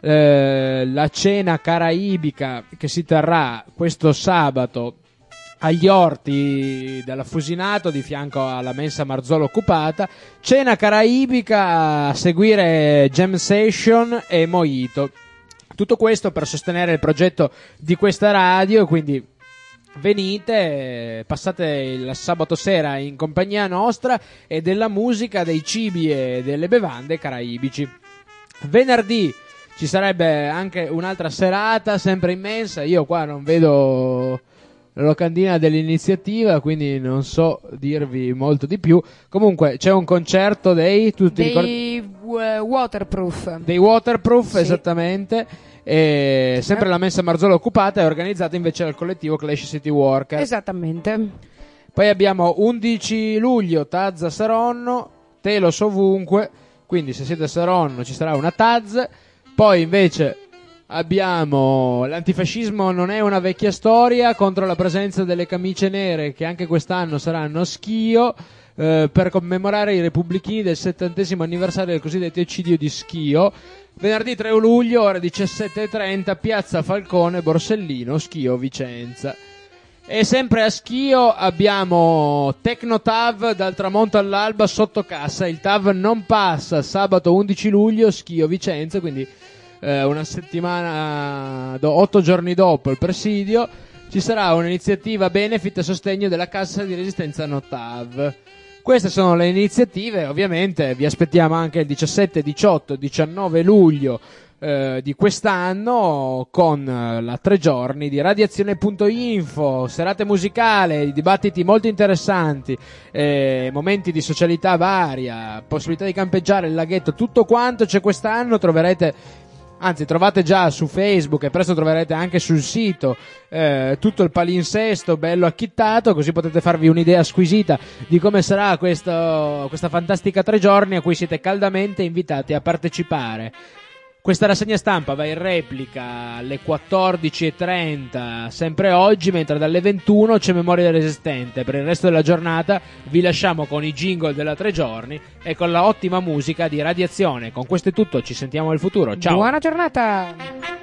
la cena caraibica che si terrà questo sabato agli Orti della Fusinato, di fianco alla mensa Marzolo occupata. Cena caraibica, a seguire jam session e mojito. Tutto questo per sostenere il progetto di questa radio, quindi venite, passate il sabato sera in compagnia nostra e della musica, dei cibi e delle bevande caraibici. Venerdì ci sarebbe anche un'altra serata, sempre immensa. Io qua non vedo la locandina dell'iniziativa, quindi non so dirvi molto di più. Comunque c'è un concerto dei Waterproof. Dei Waterproof, sì. Esattamente. E sempre la mensa Marzolo occupata è organizzata invece dal collettivo Clash City Worker. Esattamente. Poi abbiamo 11 luglio Taz a Saronno, Telos ovunque, quindi se siete a Saronno ci sarà una Taz. Poi invece abbiamo l'antifascismo non è una vecchia storia, contro la presenza delle camicie nere, che anche quest'anno saranno a Schio, per commemorare i repubblichini del 70° anniversario del cosiddetto eccidio di Schio. Venerdì 3 luglio, ore 17:30, piazza Falcone, Borsellino, Schio, Vicenza. E sempre a Schio abbiamo Tecno TAV dal tramonto all'alba sotto cassa. Il TAV non passa, sabato 11 luglio, Schio, Vicenza, quindi una settimana, 8 giorni dopo il presidio, ci sarà un'iniziativa benefit a sostegno della cassa di resistenza NOTAV. Queste sono le iniziative, ovviamente vi aspettiamo anche il 17, 18, 19 luglio di quest'anno con la 3 giorni di radiazione.info, serate musicali, dibattiti molto interessanti, momenti di socialità varia, possibilità di campeggiare, il laghetto, tutto quanto c'è quest'anno. Trovate già su Facebook e presto troverete anche sul sito tutto il palinsesto bello acchittato, così potete farvi un'idea squisita di come sarà questa fantastica 3 giorni a cui siete caldamente invitati a partecipare. Questa rassegna stampa va in replica alle 14:30 sempre oggi, mentre dalle 21 c'è Memoria del Resistente. Per il resto della giornata vi lasciamo con i jingle della 3 giorni e con la ottima musica di Radiazione. Con questo è tutto, ci sentiamo nel futuro, ciao! Buona giornata!